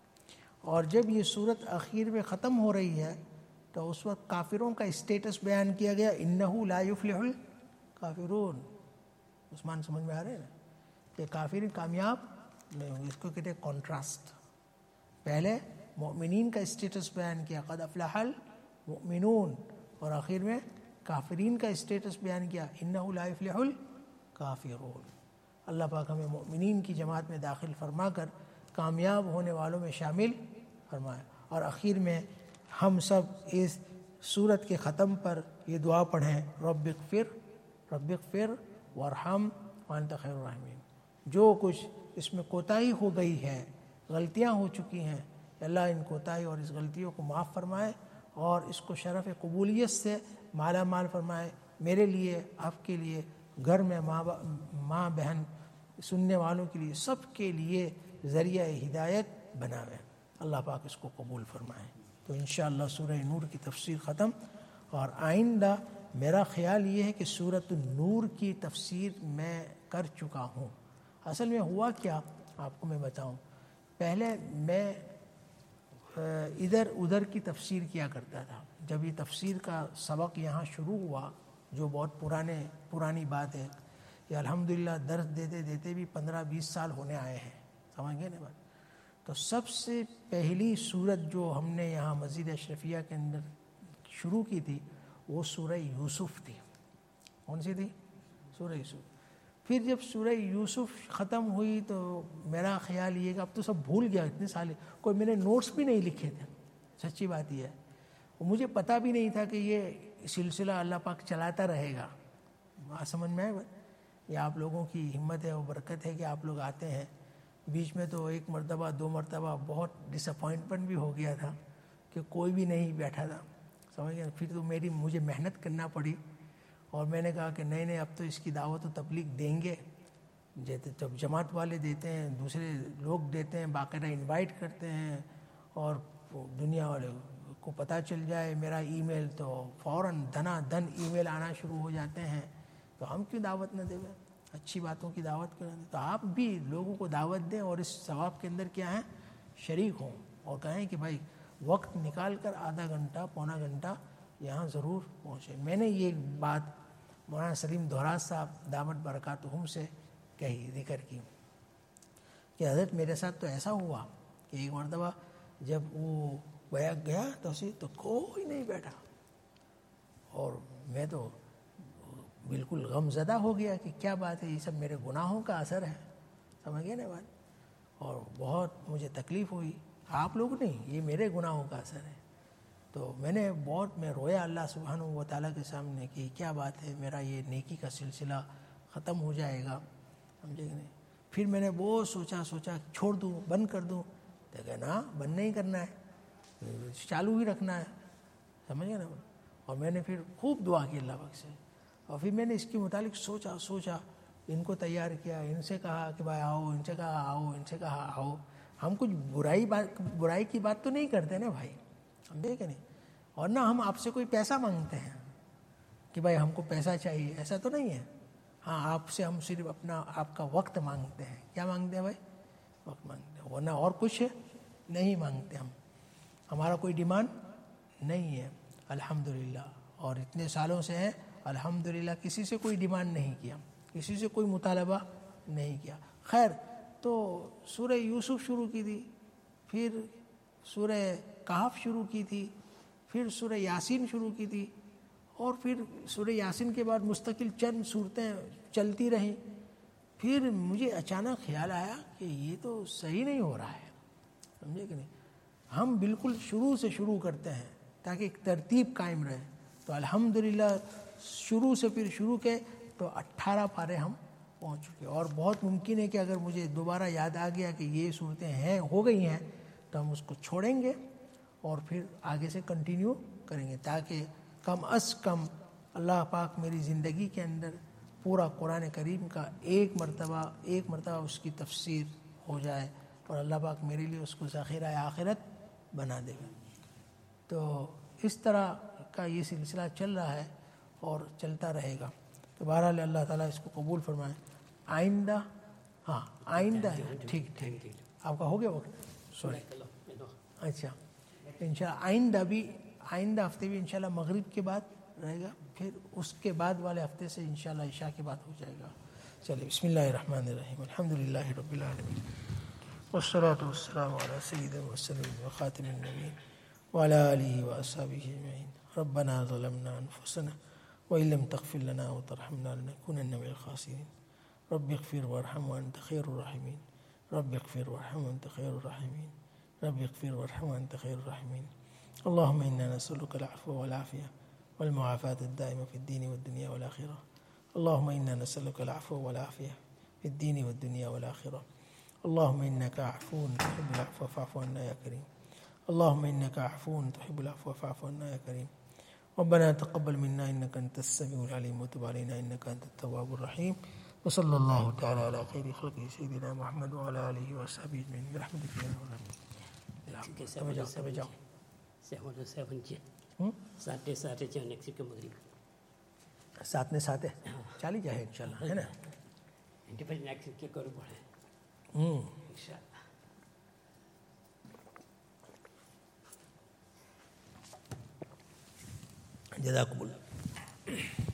اور جب یہ صورت اخیر میں ختم ہو رہی ہے تو اس وقت کافروں کا اسٹیٹس بیان کیا گیا، انہ لا یفلح الکافرون۔ عثمان سمجھ میں آ رہے ہیں نا کہ کافر کامیاب نہیں ہوں گے، اس کو کہتے ہیں کنٹراسٹ۔ پہلے مؤمنین کا اسٹیٹس بیان کیا، قد افلح المؤمنون، اور آخر میں کافرین کا اسٹیٹس بیان کیا، انہ لا یفلح الکافرون۔ اللہ پاک ہمیں مؤمنین کی جماعت میں داخل فرما کر کامیاب ہونے والوں میں شامل فرمائے، اور آخر میں ہم سب اس سورت کے ختم پر یہ دعا پڑھیں، رب اغفر رب اغفر وارحم وانت خیر الراحمین۔ جو کچھ اس میں کوتاہی ہو گئی ہے، غلطیاں ہو چکی ہیں، اللہ ان کوتاہی اور اس غلطیوں کو معاف فرمائے، اور اس کو شرف قبولیت سے مالا مال فرمائے، میرے لیے، آپ کے لیے، گھر میں ماں ماں بہن سننے والوں کے لیے، سب کے لیے ذریعہ ہدایت بناوے۔ اللہ پاک اس کو قبول فرمائے۔ تو انشاءاللہ سورہ نور کی تفسیر ختم، اور آئندہ میرا خیال یہ ہے کہ سورۃ النور کی تفسیر میں کر چکا ہوں۔ اصل میں ہوا کیا آپ کو میں بتاؤں، پہلے میں ادھر ادھر کی تفسیر کیا کرتا تھا۔ جب یہ تفسیر کا سبق یہاں شروع ہوا، جو بہت پرانے پرانی بات ہے، یہ الحمدللہ درس دیتے دیتے بھی پندرہ بیس سال ہونے آئے ہیں، سمجھ گئے نا بات۔ تو سب سے پہلی سورت جو ہم نے یہاں مسجد اشرفیہ کے اندر شروع کی تھی وہ سورہ یوسف تھی۔ کون سی تھی؟ سورہ یوسف۔ پھر جب سورہ یوسف ختم ہوئی تو میرا خیال یہ کہ اب تو سب بھول گیا، اتنے سال کوئی میں نے نوٹس بھی نہیں لکھے تھے، سچی بات یہ ہے، مجھے پتہ بھی نہیں تھا کہ یہ سلسلہ اللہ پاک چلاتا رہے گا۔ سمجھ میں آئے؟ یہ آپ لوگوں کی ہمت ہے اور برکت ہے کہ آپ لوگ آتے ہیں۔ بیچ میں تو ایک مرتبہ دو مرتبہ بہت ڈس اپوائنٹمنٹ بھی ہو گیا تھا کہ کوئی بھی نہیں بیٹھا تھا، سمجھ گئے۔ پھر تو میری مجھے محنت کرنا پڑی، اور میں نے کہا کہ نہیں نہیں اب تو اس کی دعوت و تبلیغ دیں گے، جب جماعت والے دیتے ہیں، دوسرے لوگ دیتے ہیں، باقاعدہ انوائٹ کرتے ہیں، اور دنیا والے کو پتہ چل جائے میرا ای میل تو فوراً دھنا دھن ای میل آنا شروع ہو جاتے ہیں، تو ہم کیوں دعوت نہ دیں؟ اچھی باتوں کی دعوت کیوں نہ دیں؟ تو آپ بھی لوگوں کو دعوت دیں اور اس ثواب کے اندر کیا ہے شریک ہوں، اور کہیں کہ بھائی وقت نکال کر آدھا گھنٹہ پونا گھنٹہ یہاں ضرور پہنچے۔ میں نے یہ بات مولانا سلیم دہراز صاحب دامت برکاتہم سے کہی، ذکر کی کہ حضرت میرے ساتھ تو ایسا ہوا کہ ایک مرتبہ جب وہ بیعت گیا تو اسی تو کوئی نہیں بیٹھا، اور میں تو بالکل غم زدہ ہو گیا کہ کیا بات ہے، یہ سب میرے گناہوں کا اثر ہے، سمجھ گئے نا بات، اور بہت مجھے تکلیف ہوئی، آپ لوگ نہیں، یہ میرے گناہوں کا اثر ہے۔ تو میں نے بہت میں رویا اللہ سبحانہ و تعالیٰ کے سامنے کہ کیا بات ہے، میرا یہ نیکی کا سلسلہ ختم ہو جائے گا، سمجھے کہ نہیں۔ پھر میں نے بہت سوچا سوچا چھوڑ دوں، بند کر دوں، تو کہ نا بند نہیں کرنا ہے، چالو ہی رکھنا ہے، سمجھ گئے نا۔ اور میں نے پھر خوب دعا کی اللہ پاک سے، اور پھر میں نے اس کے متعلق سوچا سوچا ان کو تیار کیا، ان سے کہا کہ بھائی آؤ، ان سے کہا آؤ، ان سے کہا آؤ۔ ہم کچھ برائی بات برائی کی بات تو نہیں کرتے نا بھائی، ہم دیکھیں نہیں، اور نہ ہم آپ سے کوئی پیسہ مانگتے ہیں کہ بھائی ہم کو پیسہ چاہیے، ایسا تو نہیں ہے۔ ہاں آپ سے ہم صرف اپنا آپ کا وقت مانگتے ہیں، کیا مانگتے ہیں بھائی؟ وقت مانگتے ہیں، ورنہ اور کچھ نہیں مانگتے ہم، ہمارا کوئی ڈیمانڈ نہیں ہے الحمدللہ، اور اتنے سالوں سے ہیں الحمدللہ کسی سے کوئی ڈیمانڈ نہیں کیا، کسی سے کوئی مطالبہ نہیں کیا. خیر تو سورہ یوسف شروع کی تھی، پھر سورہ کہف شروع کی تھی، پھر سورہ یاسین شروع کی تھی، اور پھر سورہ یاسین کے بعد مستقل چند صورتیں چلتی رہیں. پھر مجھے اچانک خیال آیا کہ یہ تو صحیح نہیں ہو رہا ہے، سمجھے کہ نہیں. ہم بالکل شروع سے شروع کرتے ہیں تاکہ ایک ترتیب قائم رہے. تو الحمدللہ شروع سے پھر شروع کے تو اٹھارہ پارے ہم پہنچ چکے، اور بہت ممکن ہے کہ اگر مجھے دوبارہ یاد آ گیا کہ یہ صورتیں ہیں ہو گئی ہیں تو ہم اس کو چھوڑیں گے اور پھر آگے سے کنٹینیو کریں گے، تاکہ کم از کم اللہ پاک میری زندگی کے اندر پورا قرآن کریم کا ایک مرتبہ ایک مرتبہ اس کی تفسیر ہو جائے، اور اللہ پاک میرے لیے اس کو ذخیرہ آخرت بنا دے گا. تو اس طرح کا یہ سلسلہ چل رہا ہے اور چلتا رہے گا. تو بہرحال اللہ تعالیٰ اس کو قبول فرمائے. آئندہ ہاں آئندہ ہے، ٹھیک ٹھیک آپ کا ہو گیا وقت، سوری. اچھا انشاءاللہ آئندہ بھی آئندہ ہفتے بھی انشاءاللہ مغرب کے بعد رہے گا، پھر اس کے بعد والے ہفتے سے انشاءاللہ عشاء کے بعد ہو جائے گا. چلیے بسم اللہ الرحمن الرحیم. الحمدللہ رب العالمین والصلاة والسلام على سید المرسلین وخاتم النبیین وعلى آلہ واصحابہ اجمعین. ربنا ظلمنا انفسنا وإن لم تغفر لنا وترحمنا لنكونن من الخاسرين. رب اغفر وارحم وأنت خير الراحمين. رب اغفر وارحم وأنت خير الراحمين. رب اغفر وارحم وأنت خير الراحمين. اللهم إنا نسألك العفو والعافية والمعافاة الدائمة في الدين والدنيا والآخرة. اللهم إنا نسألك العفو والعافية في الدين والدنيا والآخرة. اللهم إنك عفو تحب العفو فاعف عنا يا كريم. اللهم إنك عفو تحب العفو فاعف عنا يا كريم. ربنا تقبل منا إنك أنت السميع العليم وتب علينا إنك أنت التواب الرحيم. وصلى الله تعالى على خير خلقه سيدنا محمد وعلى آله وصحبه أجمعين برحمتك يا رب العالمين. ساتھ میں ساتھ ہے چالی جائے انشاءاللہ ہے نا. جزاکم اللہ.